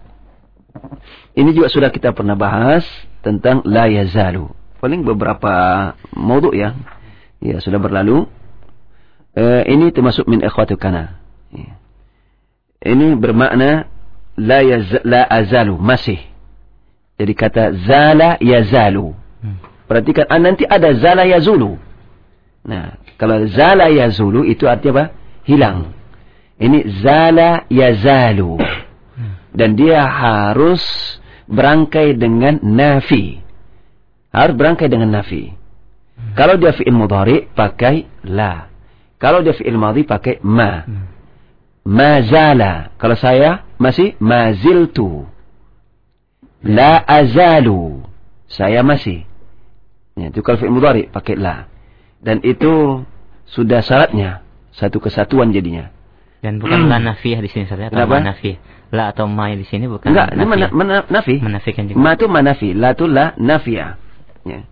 ini juga sudah kita pernah bahas tentang la yazalu. Paling beberapa maudhu ya. Ya, sudah berlalu. Uh, ini termasuk min ikhwatukana. Ya. Ini bermakna la yaz la azalu, masih. Jadi kata zala yazalu. Perhatikan, ah, nanti ada zala yazulu. Nah, kalau zala yazulu itu artinya apa? Hilang. Ini zala yazalu. Dan dia harus berangkai dengan nafi. Harus berangkai dengan nafi. Kalau dia fi'il mudhari pakai la. Kalau dia fi'il madhi pakai ma. Ma zala. Kalau saya masih maziltu. La azalu. Saya masih. Ya, itu kalau fi'il mudhari pakai la. Dan itu sudah syaratnya. Satu kesatuan jadinya. Dan bukan la nafiyah di sini saja atau ma nafiyah. La atau ma di sini bukan. Enggak, ini mana, mana, nafi. Menafikan juga. Ma itu manafi, la itu la nafiyah. Ya.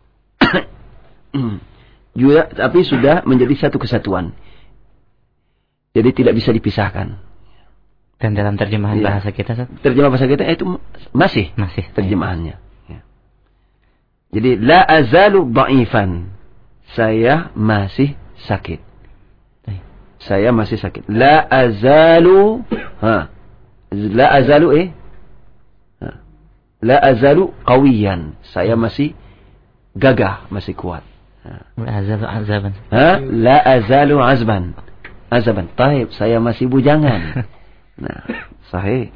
Juga tapi sudah menjadi satu kesatuan. Jadi tidak bisa dipisahkan. Dan dalam terjemahan Ya. bahasa kita, Ustaz? Terjemah bahasa kita itu masih Masih. terjemahannya. Ya. Jadi la azalu dha'ifan. Saya masih sakit. Baik. Saya masih sakit. La azalu ha. La azalu eh? Ha. La azalu qawiyan. Saya masih gagah, masih kuat. Ha. Azab azaban. Ha? La azalu azban. Azban. Taib, saya masih bujangan. Nah, sahih.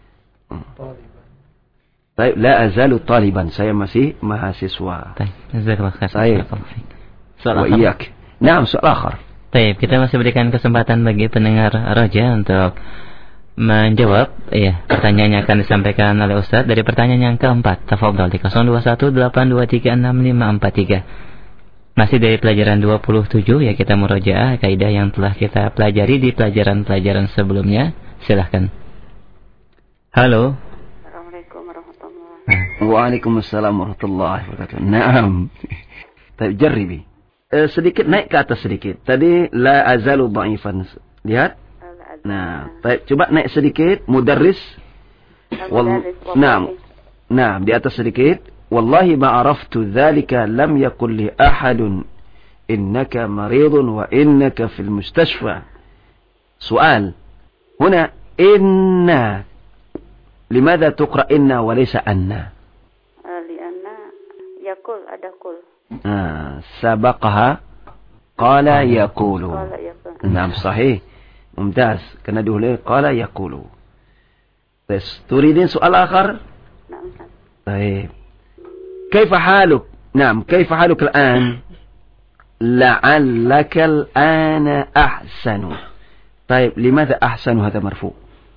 Taib, la azalu taliban. Saya masih mahasiswa. Baik. Jazakallah khair. Sahih. Soal Wa akhir. iyyak. Naam, soal akhir. Baik, kita masih berikan kesempatan bagi pendengar Raja untuk menjawab ya pertanyaan yang akan disampaikan oleh Ustaz dari pertanyaan yang keempat. Tafadhol di nol dua satu delapan dua tiga enam lima empat tiga. Masih dari pelajaran dua puluh tujuh ya, kita murojaah kaidah yang telah kita pelajari di pelajaran-pelajaran sebelumnya. Silahkan. Halo. Assalamualaikum warahmatullahi wabarakatuh. Waalaikumsalam warahmatullahi wabarakatuh. Naam. Taib, jarribi. Eh, sedikit naik ke atas sedikit. Tadi la azalu dha'ifan. Lihat. Nah, taib, coba naik sedikit. Mudarris. Wal Naam. Naam, di atas sedikit. Wallahi ma araftu dzalika lam yakul li ahadun innaka maridun wa innaka fil mustashfa. Soal. Huna inna. Limadha tuqra inna wa laysa anna? Lianna yakul ada kul. Ah, sabaqaha qala yaqulu. Qala yakul. Naam, sahih. Mumtaz. Kena dulu qala yaqulu. Bas, turidin soal akhar? Naam. طيب. كيف حالك؟ نعم، كيف حالك الآن؟ لعلك الآن أحسن. طيب، لماذا أحسن هذا مرفوع؟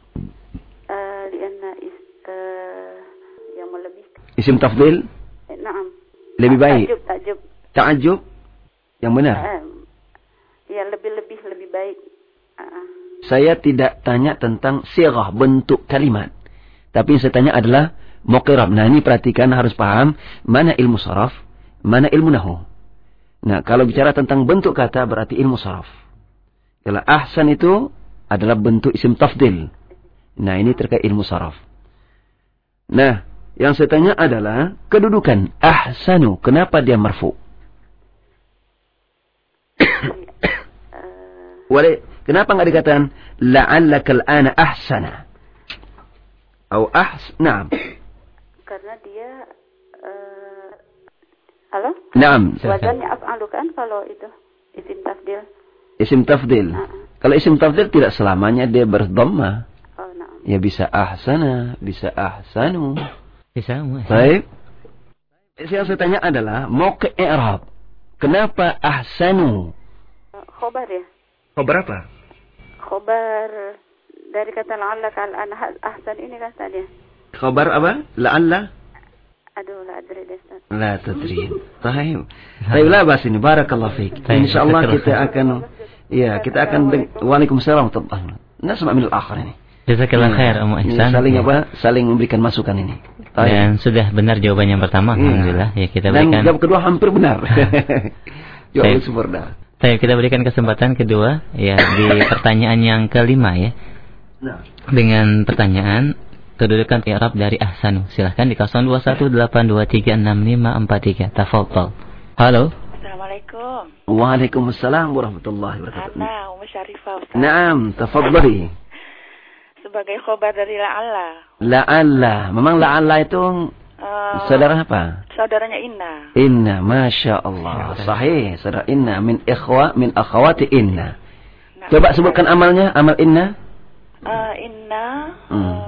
لأن yang melebihkan. اسم تفضيل؟ Naam. Lebih baik. Takjub, takjub. Ta'ajjub? Yang benar. Ya, lebih-lebih lebih baik. Saya tidak tanya tentang sirah, bentuk kalimat. Tapi yang saya tanya adalah muqirab. Nah, ini perhatikan, harus paham mana ilmu saraf, mana ilmu nahu. Nah, kalau bicara tentang bentuk kata berarti ilmu saraf. Kalau ahsan itu adalah bentuk isim tafdil. Nah, ini terkait ilmu saraf. Nah, yang saya tanya adalah kedudukan ahsanu, kenapa dia marfu? Wale, Kenapa enggak dikatakan la'allakal ana ahsana? Atau ahs, na'am. Karena dia uh, halo? Naam. Wazannya af'alu kan kalau itu isim tafdil. Isim tafdil. Nah. Kalau isim tafdil tidak selamanya dia berdhamma. Oh, nah. Ya bisa ahsana, bisa ahsanu. Bisa semua. Baik. Yang saya tanya adalah mauqi' i'rab. Kenapa ahsanu? Khobar ya? Khobar apa? Khobar dari kata la'allaka al-ana ahsan ini kan tadi. Khobar apa? La'alla? Aduh, la adri deh. La tadri. Baik. Baik, la bas ini. Barakallahu fiik. Insyaallah kita akan ya, kita akan Waalaikumsalam warahmatullahi wabarakatuh. Nasma' min al-akhir ini. Jazakallahu khair Ummu Ihsan. Saling ya. apa? Saling memberikan masukan ini. Baik. Dan sudah benar jawaban yang pertama, ya. Alhamdulillah. Ya, kita berikan. Dan jawab kedua hampir benar. Jawab sempurna. Baik, kita berikan kesempatan kedua ya di pertanyaan yang kelima ya. Nah. Dengan pertanyaan kedudukan i'rab dari ahsanu. Silahkan di nol dua satu delapan dua tiga enam lima empat tiga. Tafadhal. Halo. Assalamualaikum. Waalaikumsalam warahmatullahi wabarakatuh. Ana Ummu Syarifah Ustaz. Naam, tafadhali. Sebagai khobar dari la'alla. La'alla. Memang la'alla itu uh, saudara apa? Saudaranya Inna. Inna, Masya Allah. Sahih, saudara Inna min ikhwa min akhawati Inna. Nah, coba sebutkan amalnya, amal Inna. Uh, inna hmm. uh,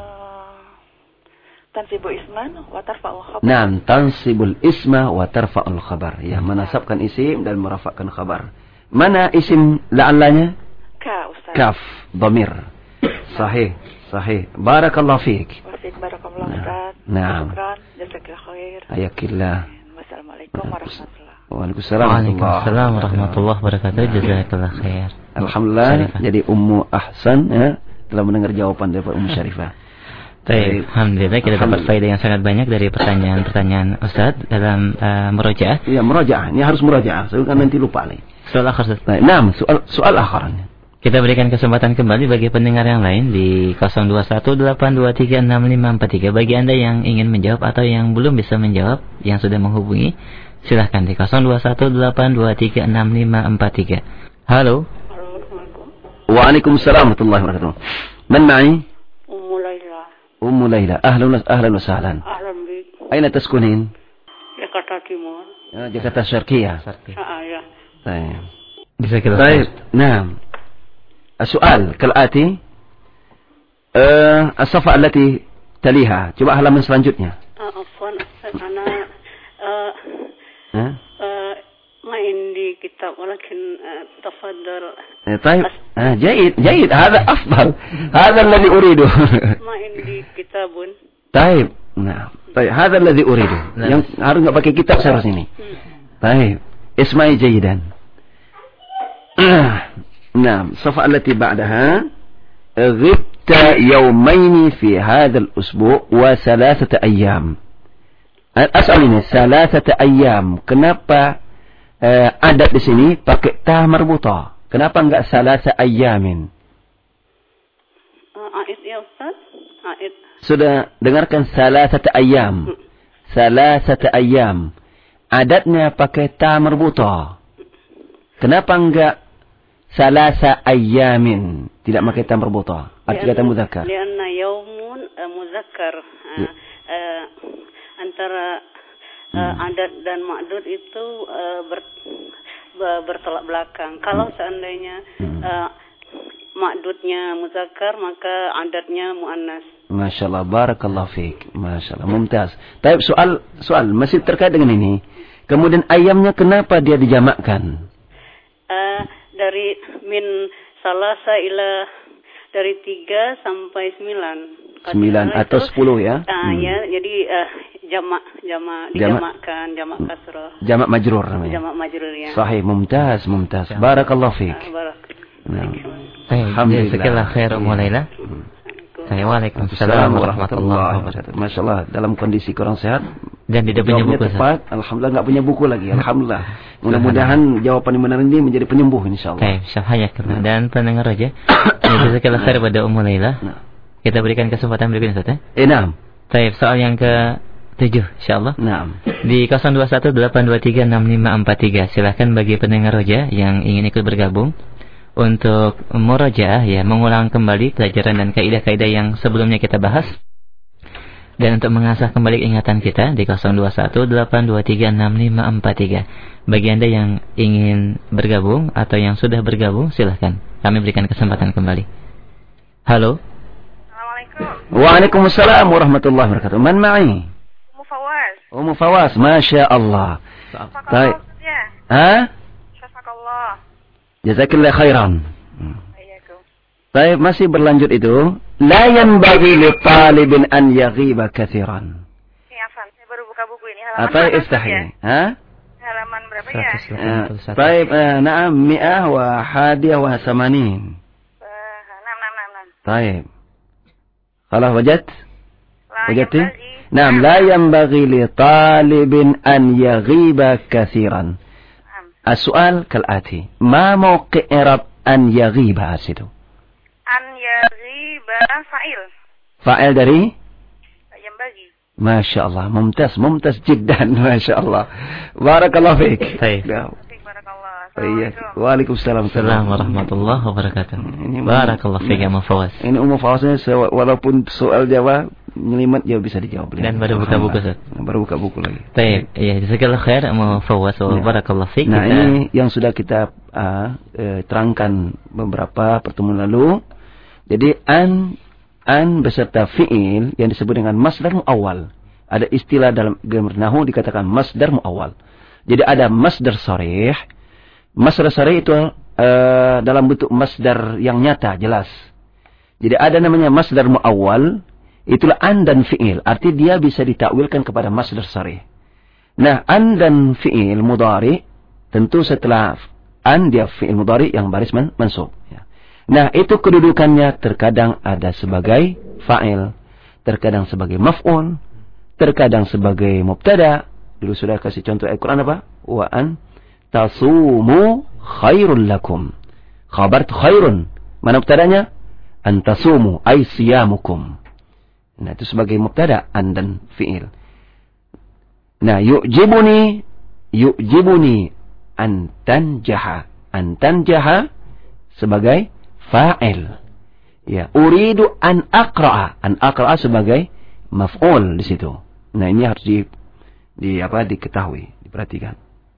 tansibu isman wa tarfa'ul khabar. Naam, tansibul isma wa tarfa'ul khabar. Ya, menasabkan isim dan merafa'kan khabar. Mana isim la'allanya? Ka, Ustaz. Kaf, dhamir. Sahih, sahih. Barakallahu fiik. Wasik barakallahu Ustaz. Naam. Syukran, jazakallahu khair. Hayakillah. Wassalamualaikum warahmatullahi wabarakatuh. Waalaikumsalam. Waalaikumsalam warahmatullahi wabarakatuh. Jazakallahu khair. Alhamdulillah. Jadi Ummu Ahsan ya telah mendengar jawaban dari Ummu Syarifah. Baik, alhamdulillah kita dapat faedah yang sangat banyak dari pertanyaan-pertanyaan Ustaz dalam uh, murojaah. Iya, murojaah. Ini harus murojaah. Saya kan nanti lupa nih. Soal akhir Ustaz. Nah, soal soal akhirannya. Kita berikan kesempatan kembali bagi pendengar yang lain di nol dua satu delapan dua tiga enam lima empat tiga. Bagi Anda yang ingin menjawab atau yang belum bisa menjawab, yang sudah menghubungi, silahkan di nol dua satu delapan dua tiga enam lima empat tiga. Halo. Waalaikumsalam warahmatullahi wabarakatuh. Man ma'i? Ummu Laila. Ummu Laila. Ahlan ahlan wa sahlan. Ahlan bik. Aina taskunin? Jakarta Timur. Ya, Jakarta Syarqiyah. Ah, ya. Baik. Bisa kita. Baik. Nah. السؤال كالآتي أه الصفحة التي تليها coba halaman selanjutnya. Afwan, ana eh ما عندي كتاب ولكن تفضل. طيب آه جيد جيد هذا أفضل هذا الذي أريده. ما عندي كتاب. طيب نعم طيب هذا الذي أريده. yang harus nggak pakai kitab seharusnya ini. طيب اسمعي جيدا. نعم الصفحة التي بعدها غبت يومين في هذا الأسبوع وثلاثة أيام. أسأل ini ثلاثة أيام. Kenapa uh, adat di sini pakai ta marbuta? Kenapa enggak ثلاثة أيام? Ait ya Ustaz? Ait. Sudah dengarkan ثلاثة أيام. ثلاثة أيام. Adatnya pakai ta marbuta. Kenapa enggak salasa ayyamin, tidak pakai ta marbuta, arti kata muzakkar. Karena yaumun uh, muzakkar uh, ya. uh, antara uh, hmm. adat dan ma'dud itu uh, ber, ber, bertolak belakang. Kalau seandainya hmm. uh, ma'dudnya muzakkar maka adatnya muannas. Masyaallah, barakallahu fiik. Masyaallah, mumtaz. Tapi soal soal masih terkait dengan ini. Kemudian ayamnya kenapa dia dijamakkan? Uh, dari min salasa ila dari tiga sampai sembilan. Sembilan atau sepuluh ya? Ah hmm. ya, jadi uh, jamak jamak dijamakkan, jamak kasrah. Jamak majrur namanya. Jamak majrur ya. Sahih, mumtaz, mumtaz. Barakallahu fiik. Ah, barak. Nah. Alhamdulillah. Sekian khair Ummu Laila. Waalaikumsalam warahmatullahi wabarakatuh. Masya Allah, dalam kondisi kurang sehat dan tidak punya buku. Tepat. Alhamdulillah nggak punya buku lagi. Alhamdulillah. Mudah-mudahan jawaban yang benar ini menjadi penyembuh insyaallah. Baik, syahaya dan pendengar aja. Jazakallahu khair pada Ummu Laila. Kita berikan kesempatan berikutnya Ustaz ya. Eh, naam. Baik, soal yang ke tujuh insyaallah. Naam. Di nol dua satu delapan dua tiga enam lima empat tiga. Silakan bagi pendengar aja yang ingin ikut bergabung untuk murajaah ya, mengulang kembali pelajaran dan kaidah-kaidah yang sebelumnya kita bahas. Dan untuk mengasah kembali ingatan kita di nol dua satu delapan dua tiga enam lima empat tiga. Bagi Anda yang ingin bergabung atau yang sudah bergabung, silahkan. Kami berikan kesempatan kembali. Halo. Assalamualaikum. Waalaikumsalam warahmatullahi wabarakatuh. Man ma'i? Ummu Fawaz. Ummu Fawaz, Masya Allah. Baik. Ha? Syafakallah. Jazakillah khairan. Baik, masih berlanjut itu. La yanbaghi li talibin an yaghiba katsiran. Ini Afan, saya baru buka buku ini. Halaman Apa iftahi? Ha? Halaman berapa ya? Baik, na'am mi'ah wa hadiyah wa samanin. enam enam enam. Baik. Khalas wajad? Wajadti? Naam, la yanbaghi li talibin an yaghiba katsiran. As-su'al kal'ati. Ma mawqi' i'rab an yaghiba asidu? An yaghiba fa'il. Fa'il dari? Yang bagi. Masya Allah, mumtaz, mumtaz jiddan, Masya Allah. Barakallah fiqh. Baik. Iya. Waalaikumsalam warahmatullahi wabarakatuh. Barakallah fiqh ya Fawaz. Ini Ummu Fawaznya walaupun soal Jawa nyelimat jauh bisa dijawab. Dan baru buka buku, Ustaz. Baru buka buku lagi. Baik, ya jazakallah khair Ummu Fawaz wa barakallah fiqh. Nah, kita... ini yang sudah kita uh, eh, terangkan beberapa pertemuan lalu. Jadi an an beserta fi'il yang disebut dengan masdar muawwal. Ada istilah dalam grammar nahwu dikatakan masdar muawwal. Jadi ada masdar sharih. Masdar sharih itu uh, dalam bentuk masdar yang nyata, jelas. Jadi ada namanya masdar muawwal, itulah an dan fi'il. Arti dia bisa ditakwilkan kepada masdar sharih. Nah, an dan fi'il mudhari, tentu setelah an dia fi'il mudhari yang baris man, mansub. Ya. Nah, itu kedudukannya terkadang ada sebagai fa'il, terkadang sebagai maf'ul, terkadang sebagai mubtada. Dulu sudah kasih contoh Al-Quran apa? Wa an tasumu khairul lakum. Khabar khairun. Mana mubtadanya? An tasumu ay siyamukum. Nah, itu sebagai mubtada an dan fi'il. Nah, yu'jibuni yu'jibuni an tanjaha. An tanjaha sebagai fa'il. Ya, uridu an aqra'a. An aqra'a sebagai maf'ul di situ. Nah, ini harus di di apa diketahui, diperhatikan.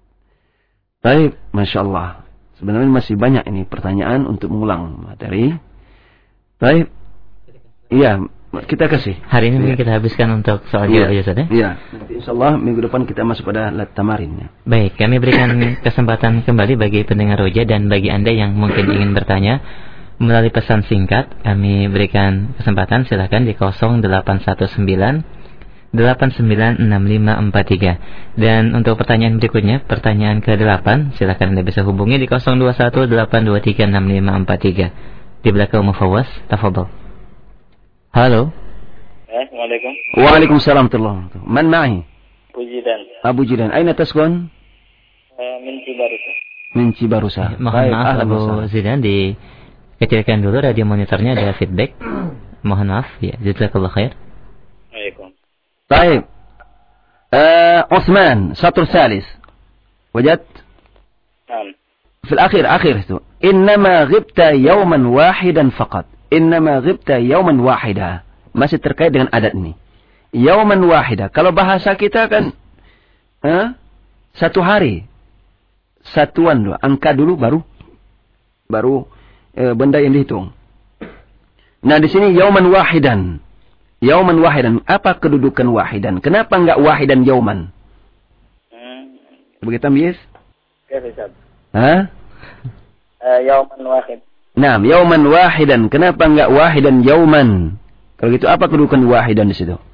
Baik, Masya Allah. Sebenarnya masih banyak ini pertanyaan untuk mengulang materi. Baik. Iya, kita kasih. Hari ini mungkin kita habiskan untuk soal jawab aja, Ustaz ya. Iya. Nanti insyaallah minggu depan kita masuk pada tamarin ya. Baik, kami berikan kesempatan kembali bagi pendengar Roja dan bagi Anda yang mungkin ingin bertanya melalui pesan singkat, kami berikan kesempatan, silakan di nol delapan satu sembilan delapan sembilan enam lima empat tiga. Dan untuk pertanyaan berikutnya, pertanyaan ke delapan, silakan Anda bisa hubungi di nol dua satu delapan dua tiga enam lima empat tiga. Di belakang Ummu Fawaz, tafadhol. Halo. Assalamualaikum. Waalaikumsalam warahmatullahi wabarakatuh. Man ma'i? Abu Jidan. Abu Jidan. Aina taskun? Uh, min Cibarusa. Min Cibarusa. Mohon maaf Abu Jidan, dikecilkan dulu radio monitornya, ada feedback. Mohon maaf ya. Jazakallahu khair. Waalaikumsalam. طيب آه عثمان سطر ثالث وجدت نعم في الأخير أخير إنما غبت يوما واحدا فقط إنما غبت يوما واحدا masih terkait dengan adat ini yauman wahida. Kalau bahasa kita kan eh, satu hari satuan dulu, angka dulu baru baru eh, benda yang dihitung. Nah di sini yauman wahidan. Yauman wahidan. Apa kedudukan wahidan? Kenapa enggak wahidan yauman? Hmm. Begitu tamyiz? Kaifa Ustaz? Hah? Uh, yauman wahid. Naam, yauman wahidan. Kenapa enggak wahidan yauman? Kalau gitu apa kedudukan wahidan di situ?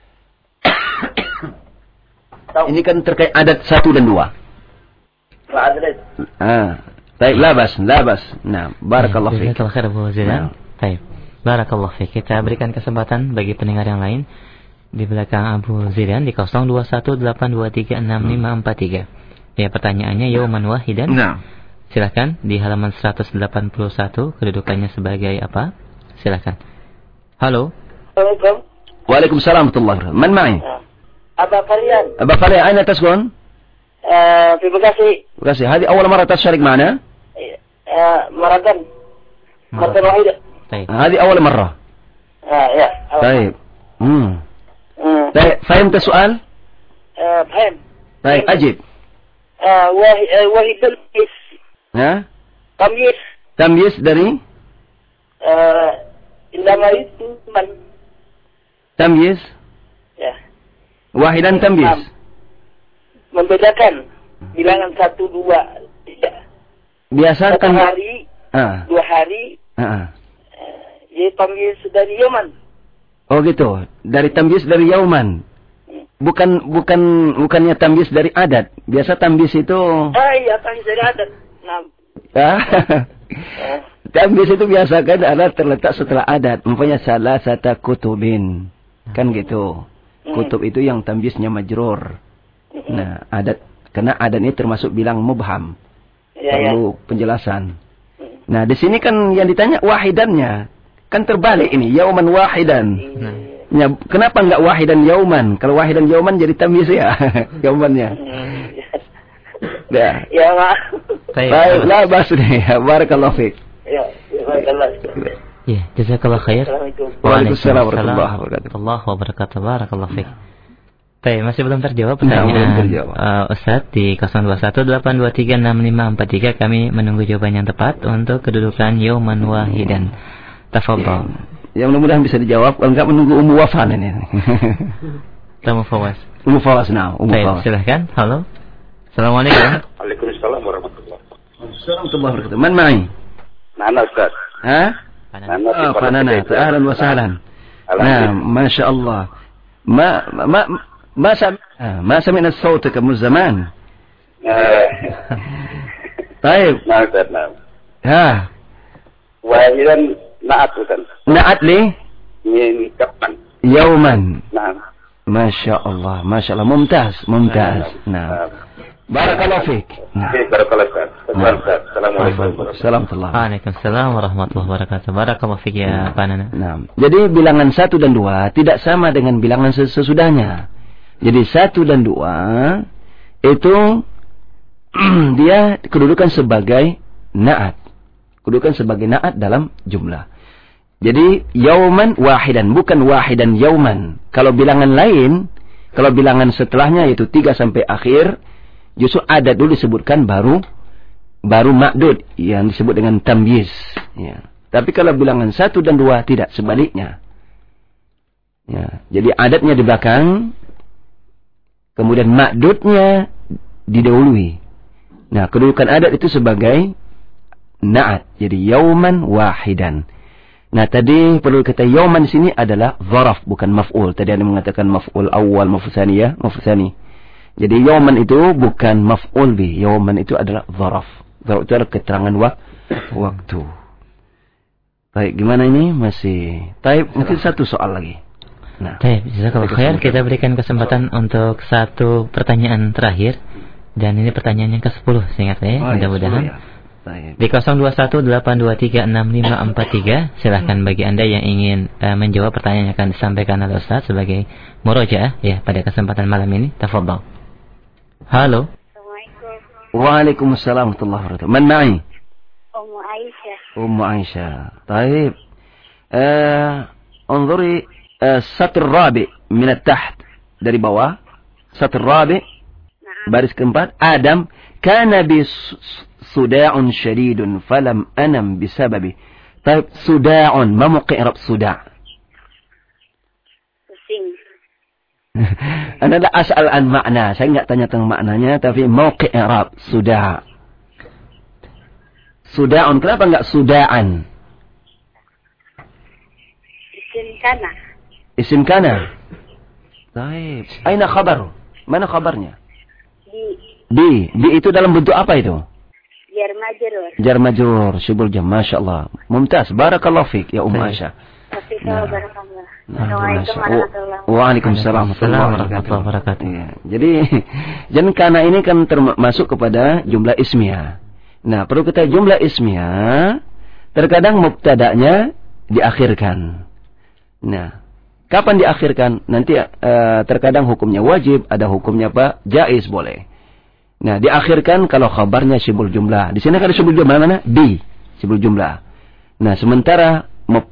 Ini kan terkait adat satu dan dua. Adres. Ah, baik, labas, labas. Nah, barakallahu fiik. Jazakallahu khair Abu Zidan. Baik. Barakallahu fiik. Kita berikan kesempatan bagi pendengar yang lain di belakang Abu Zidan di nol dua satu delapan dua tiga enam lima empat tiga. Ya, pertanyaannya yauman wahidan. Nah. Silakan di halaman seratus delapan puluh satu, kedudukannya sebagai apa? Silakan. Halo. Assalamualaikum. Waalaikumsalam warahmatullahi wabarakatuh. Man ma'i? Aba Farian. Aba Farian, aina taskun? Uh, في بقاسي. بقاسي. هذه أول مرة تشارك معنا؟ آه مرة مرة واحدة. طيب. هذه أول مرة. آه يا. طيب. امم. مم. طيب فهمت السؤال؟ آه فهم. طيب أجب. آه واحد واحد تمييز. ها؟ تمييز. تمييز dari? آه إنما itu man. Tamyiz? Ya. Wahidan tamyiz? Membedakan bilangan satu, dua, tiga. Biasa Satu kan? hari, Ah. dua hari, Ah. ya tamyiz dari Yaman. Oh gitu. Dari tamyiz dari yauman. Bukan bukan bukannya tamyiz dari adat. Biasa tamyiz itu. Ah iya tamyiz dari adat. Nah. Ah. Tamyiz itu biasa kan ada terletak setelah adat. Umpamanya salah satu kutubin. Kan gitu. Kutub itu yang tamyiznya majrur. Nah, adat karena adat ini termasuk bilang mubham. Ya, perlu ya. Penjelasan. Nah, di sini kan yang ditanya wahidannya. Kan terbalik ini, yauman wahidan. Nah. Ya, kenapa enggak wahidan yauman? Kalau wahidan yauman jadi tamyiz ya. Yaumannya. Ya. Ya, Mak. Baik, la bas nih. Barakallahu fiik. Ya, barakallahu. Ya, jazakallah khair. Waalaikumsalam warahmatullahi wabarakatuh. Barakallahu fiik. Baik, masih belum terjawab pertanyaan uh, Ustaz di nol dua satu delapan dua tiga enam lima empat tiga. Kami menunggu jawaban yang tepat untuk kedudukan yauman wahidan. Tafadhal. Ya, mudah-mudahan bisa dijawab. Kalau enggak menunggu Ummu Wafan ini. Ummu Fawas. Ummu Fawas nah, Ummu Fawas. Silahkan. Halo. Assalamualaikum. Waalaikumsalam warahmatullahi wabarakatuh. Assalamualaikum warahmatullahi wabarakatuh. Man ma'i? Nana Ustaz. Ha? Nana. Ah, Fanana. Ahlan wa sahlan. Nah, masya Allah. Ma ma ma sam ma sami'na صوتك منذ زمان. طيب. Nah, Ustaz, nah. Ha. Wahidan na'at Ustaz. Na'at li? Min kapan? Yauman. Nah. Masya Allah, masya Allah, mumtaz, mumtaz. Nah, barakallahu fiik. Barakallahu Ustaz. Assalamualaikum warahmatullahi Waalaikumsalam warahmatullahi wabarakatuh. Barakallahu fiik ya Pak Nana. Nah, jadi bilangan satu dan dua tidak sama dengan bilangan sesudahnya. Jadi satu dan dua itu dia kedudukan sebagai na'at, kedudukan sebagai na'at dalam jumlah. Jadi yauman wahidan, bukan wahidan yauman. Kalau bilangan lain, kalau bilangan setelahnya yaitu tiga sampai akhir, justru adat dulu disebutkan baru baru ma'dud yang disebut dengan tamyiz. Ya. Tapi kalau bilangan satu dan dua tidak, sebaliknya. Ya. Jadi adatnya di belakang, kemudian ma'dudnya didahului. Nah, kedudukan adat itu sebagai na'at. Jadi yauman wahidan. Nah, tadi perlu kata yauman di sini adalah zaraf, bukan maf'ul. Tadi ada mengatakan maf'ul awal, maf'ul tsani ya, maf'ul tsani. Jadi yauman itu bukan maf'ul bi, yauman itu adalah zaraf. Zaraf itu adalah keterangan wak waktu. Baik, gimana ini? Masih. Baik, mungkin satu soal lagi. Nah, baik, jazakallahu khair. Kita berikan kesempatan untuk satu pertanyaan terakhir. Dan ini pertanyaan yang ke sepuluh, seingat saya, oh, mudah-mudahan. Ya. Di nol dua satu delapan dua tiga enam lima empat tiga, silahkan bagi Anda yang ingin uh, menjawab pertanyaan yang akan disampaikan oleh Ustaz sebagai murojaah ya pada kesempatan malam ini. Tafadhal. Halo. Assalamualaikum. Waalaikumsalam warahmatullahi wabarakatuh. Man ma'i? Ummu Aisyah. Ummu Aisyah. Baik. Eh, انظري السطر الرابع من التحت dari bawah. Satr rabi, baris keempat. Adam kana bi صداع شديد فلم أنم بسببه. طيب صداع ما موقع إعراب صداع؟ أنا لا أسأل عن معنى, saya nggak tanya tentang maknanya, tapi موقع إعراب صداع. صداع, kenapa nggak sudaan? Isim kana. Isim kana. Baik. Aina khabar? Mana khabarnya? Di. Di. Di itu dalam bentuk apa itu? Jar majrur. Jar majrur, syubul jam, masya Allah. Mumtaz, barakallahu fiik ya Ummu Aisyah. Nah. Nah. Waalaikumsalam warahmatullahi wabarakatuh. Ya. Jadi, dan karena ini kan termasuk kepada jumlah ismiyah. Nah, perlu kita jumlah ismiyah, terkadang mubtada'nya diakhirkan. Nah, kapan diakhirkan? Nanti uh, terkadang hukumnya wajib, ada hukumnya apa? Jaiz boleh. Nah, diakhirkan kalau khabarnya sibul jumlah. Di sini kan ada sibul jumlah mana? Bi, sibul jumlah. Nah, sementara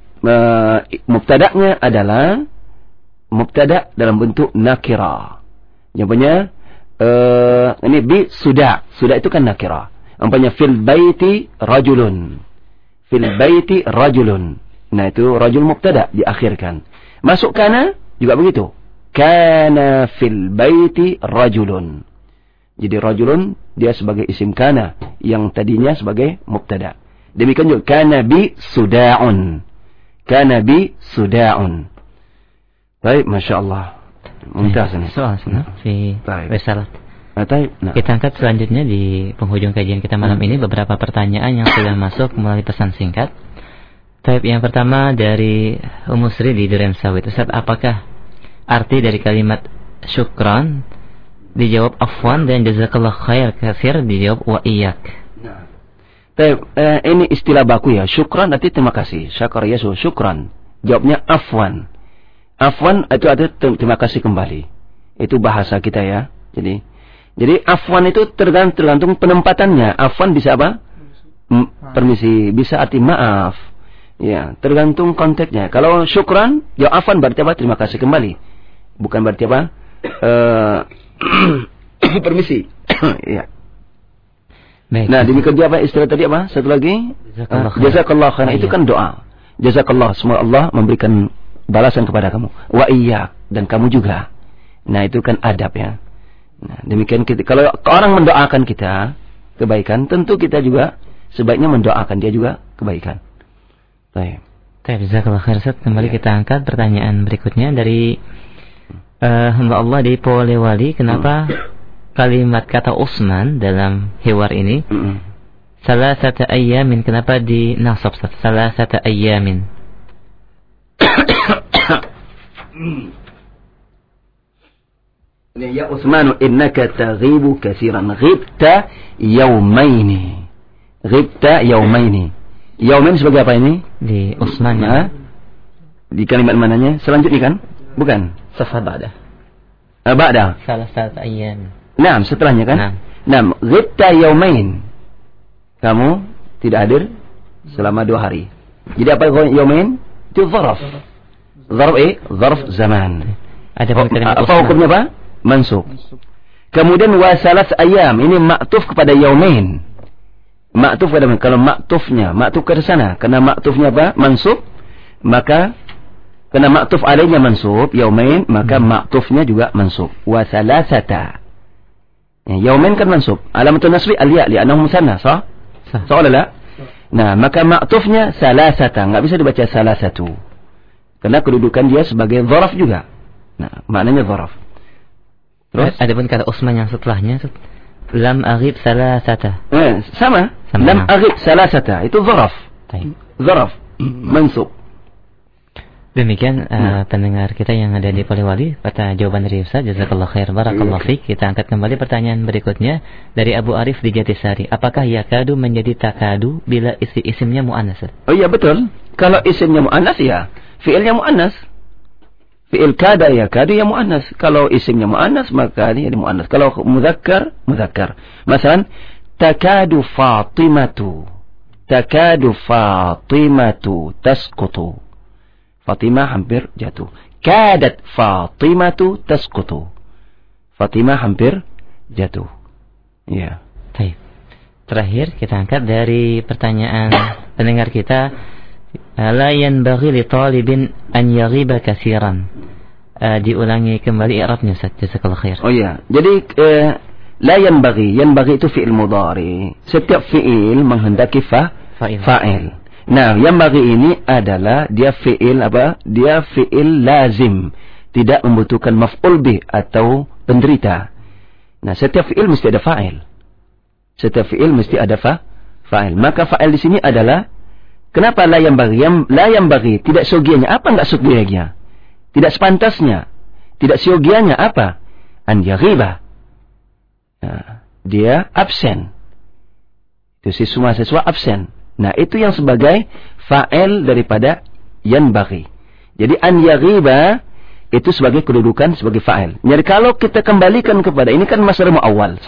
mubtada'nya adalah mubtada' dalam bentuk nakira. Jawabannya uh, ini bi suda. Suda itu kan nakira. Umpamanya fil baiti rajulun. Fil baiti rajulun. Nah, itu rajul mubtada' diakhirkan. Masuk kana juga begitu. Kana fil baiti rajulun. Jadi rajulun dia sebagai isim kana yang tadinya sebagai mubtada'. Demikian juga kana bi suda'un. Kana bi suda'un. Baik, masya-Allah. Mumtaz ini. Soal sana fi risalah. Nah. Kita angkat selanjutnya di penghujung kajian kita malam hmm. ini beberapa pertanyaan yang sudah masuk melalui pesan singkat. Taib yang pertama dari Ummu Sri di Duren Sawit. Ustaz, apakah arti dari kalimat syukran? Dijawab afwan, dan jazakallah khair katsir dijawab wa iyyak. Nah. Taib, eh, ini istilah baku ya. Syukran arti terima kasih. Syakar yasu syukran. Jawabnya afwan. Afwan itu arti terima kasih kembali. Itu bahasa kita ya. Jadi Jadi afwan itu tergantung, tergantung penempatannya. Afwan bisa apa? M- permisi, bisa arti maaf. Ya, tergantung konteksnya. Kalau syukran, ya afwan berarti apa? Terima kasih kembali. Bukan berarti apa? Uh, permisi. Ya. Baik. Nah, demikian dia apa istilah tadi apa? Satu lagi. Jazakallah khair. Jazakallah khair. Itu kan doa. Jazakallah, semoga Allah memberikan balasan kepada kamu. Wa iyyak, dan kamu juga. Nah, itu kan adab ya. Nah, demikian kita, kalau orang mendoakan kita kebaikan, tentu kita juga sebaiknya mendoakan dia juga kebaikan. Baik. Jazakallah khair. Kembali ya. Kita angkat pertanyaan berikutnya dari uh, hamba Allah di Polewali. Kenapa hmm. kalimat kata Utsman dalam hiwar ini hmm. salasata ayyamin, kenapa di nasab salasata ayyamin? Ya Utsman, innaka taghibu katsiran. Ghibta yaumaini. Ghibta yaumaini. Yaumain sebagai apa ini? Di Utsman ya. Di kalimat mananya? Selanjutnya kan? Bukan. Safa ba'da. Ah, ba'da. Salasata ayyam. Naam, setelahnya kan? Naam. Naam, ghibta yaumain. Kamu tidak hadir selama dua hari. Jadi apa yaumain? Itu zarf. Zarf eh? Zarf zaman. Ada oh, apa hukumnya Pak? Mansub. Kemudian wasalas ayam, ini maktuf kepada yaumain. Maktuf kepada, kalau maktufnya, maktuf ke sana, karena maktufnya apa? Mansub, maka karena maktuf alainya mansub, yaumain, maka hmm. maktufnya juga mansub. Wasalasata. Ya, yaumain kan mansub. Alamatun nasbi al-ya li'annahu musanna, sah? Sah. Sah la? Nah, maka maktufnya salasata, enggak bisa dibaca salasatu. Karena kedudukan dia sebagai dzaraf juga. Nah, maknanya dzaraf. Terus ada pun kata Utsman yang setelahnya, lam aghib salasata. Eh, sama. sama. Lam aghib salasata itu dzaraf. Dzaraf mansub. Demikian uh, pendengar kita yang ada di Polewali, kata jawaban dari Ustaz. Jazakallah khair, barakallahu fiik. Kita angkat kembali pertanyaan berikutnya dari Abu Arif di Jatisari. Apakah yakadu menjadi takadu bila isi isimnya muannas? Oh iya betul. Kalau isimnya muannas ya, fiilnya muannas. Fi'il kada ya kadu ya muannas. Kalau isimnya muannas maka dia muannas. Kalau mudzakkar, mudzakkar. Masalan, takadu Fatimatu. Takadu Fatimatu tasqutu. Fatimah hampir jatuh. Kadat Fatimatu tasqutu. Fatimah hampir jatuh. Ya. Baik. Terakhir kita angkat dari pertanyaan pendengar kita. La yanbaghi li talibin an yaghiba katsiran. Uh, diulangi kembali i'rabnya Ustaz. Jazakallahu khair. Oh iya. Jadi uh, la yanbaghi, yanbaghi itu fi'il mudhari. Setiap fi'il menghendaki fa fa'il. fa'il. Nah, yanbaghi ini adalah dia fi'il apa? Dia fi'il lazim, tidak membutuhkan maf'ul bih atau penderita. Nah, setiap fi'il mesti ada fa'il. Setiap fi'il mesti ada fa fa'il. Maka fa'il di sini adalah kenapa la yanbaghi? La yanbaghi tidak sogianya. Apa enggak sogianya? Tidak sepantasnya. Tidak siogianya apa? An yaghiba. Nah, dia absen. Itu siswa-siswa absen. Nah, itu yang sebagai fa'il daripada yanbaghi. Jadi an yaghiba itu sebagai kedudukan sebagai fa'il. Jadi kalau kita kembalikan kepada ini kan masdar muawwal, so?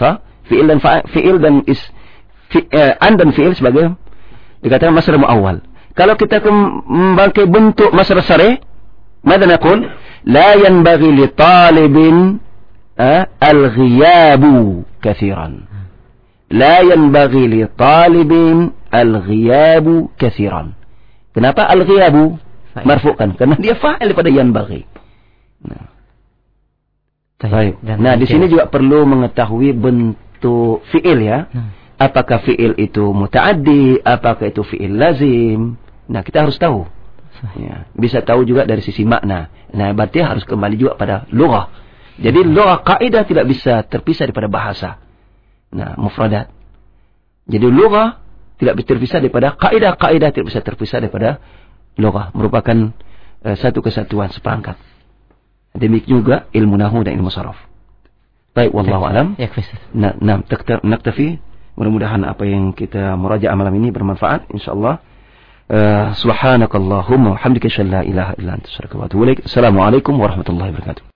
Fi'il dan fa, fi'il dan is fi, eh, an dan fi'il sebagai dikatakan masdar muawwal. Kalau kita memakai bentuk masdar sarih, mada naqul? La yanbaghi li talibin eh, al-ghiyabu kathiran. La yanbaghi li talibin al-ghiyabu kathiran. Kenapa al-ghiyabu marfu'kan? Karena dia fa'il daripada yanbaghi. Nah. Baik. Nah, di sini juga perlu mengetahui bentuk fi'il ya. Hmm. Apakah fi'il itu muta'addi, apakah itu fi'il lazim. Nah, kita harus tahu. Ya, bisa tahu juga dari sisi makna. Nah, berarti harus kembali juga pada lughah. Jadi lughah kaidah tidak bisa terpisah daripada bahasa. Nah, mufradat. Jadi lughah tidak bisa terpisah daripada kaidah, kaidah tidak bisa terpisah daripada lughah. Merupakan uh, satu kesatuan seperangkat. Demikian juga ilmu nahwu dan ilmu saraf. Baik, wallahu alam. Ya, nah, nah, naktafi. Mudah-mudahan apa yang kita murajaah malam ini bermanfaat insyaallah. Uh, subhanakallahumma wa hamdika asyhadu an la ilaha illa anta astaghfiruka wa atubu ilaik. Assalamualaikum warahmatullahi wabarakatuh.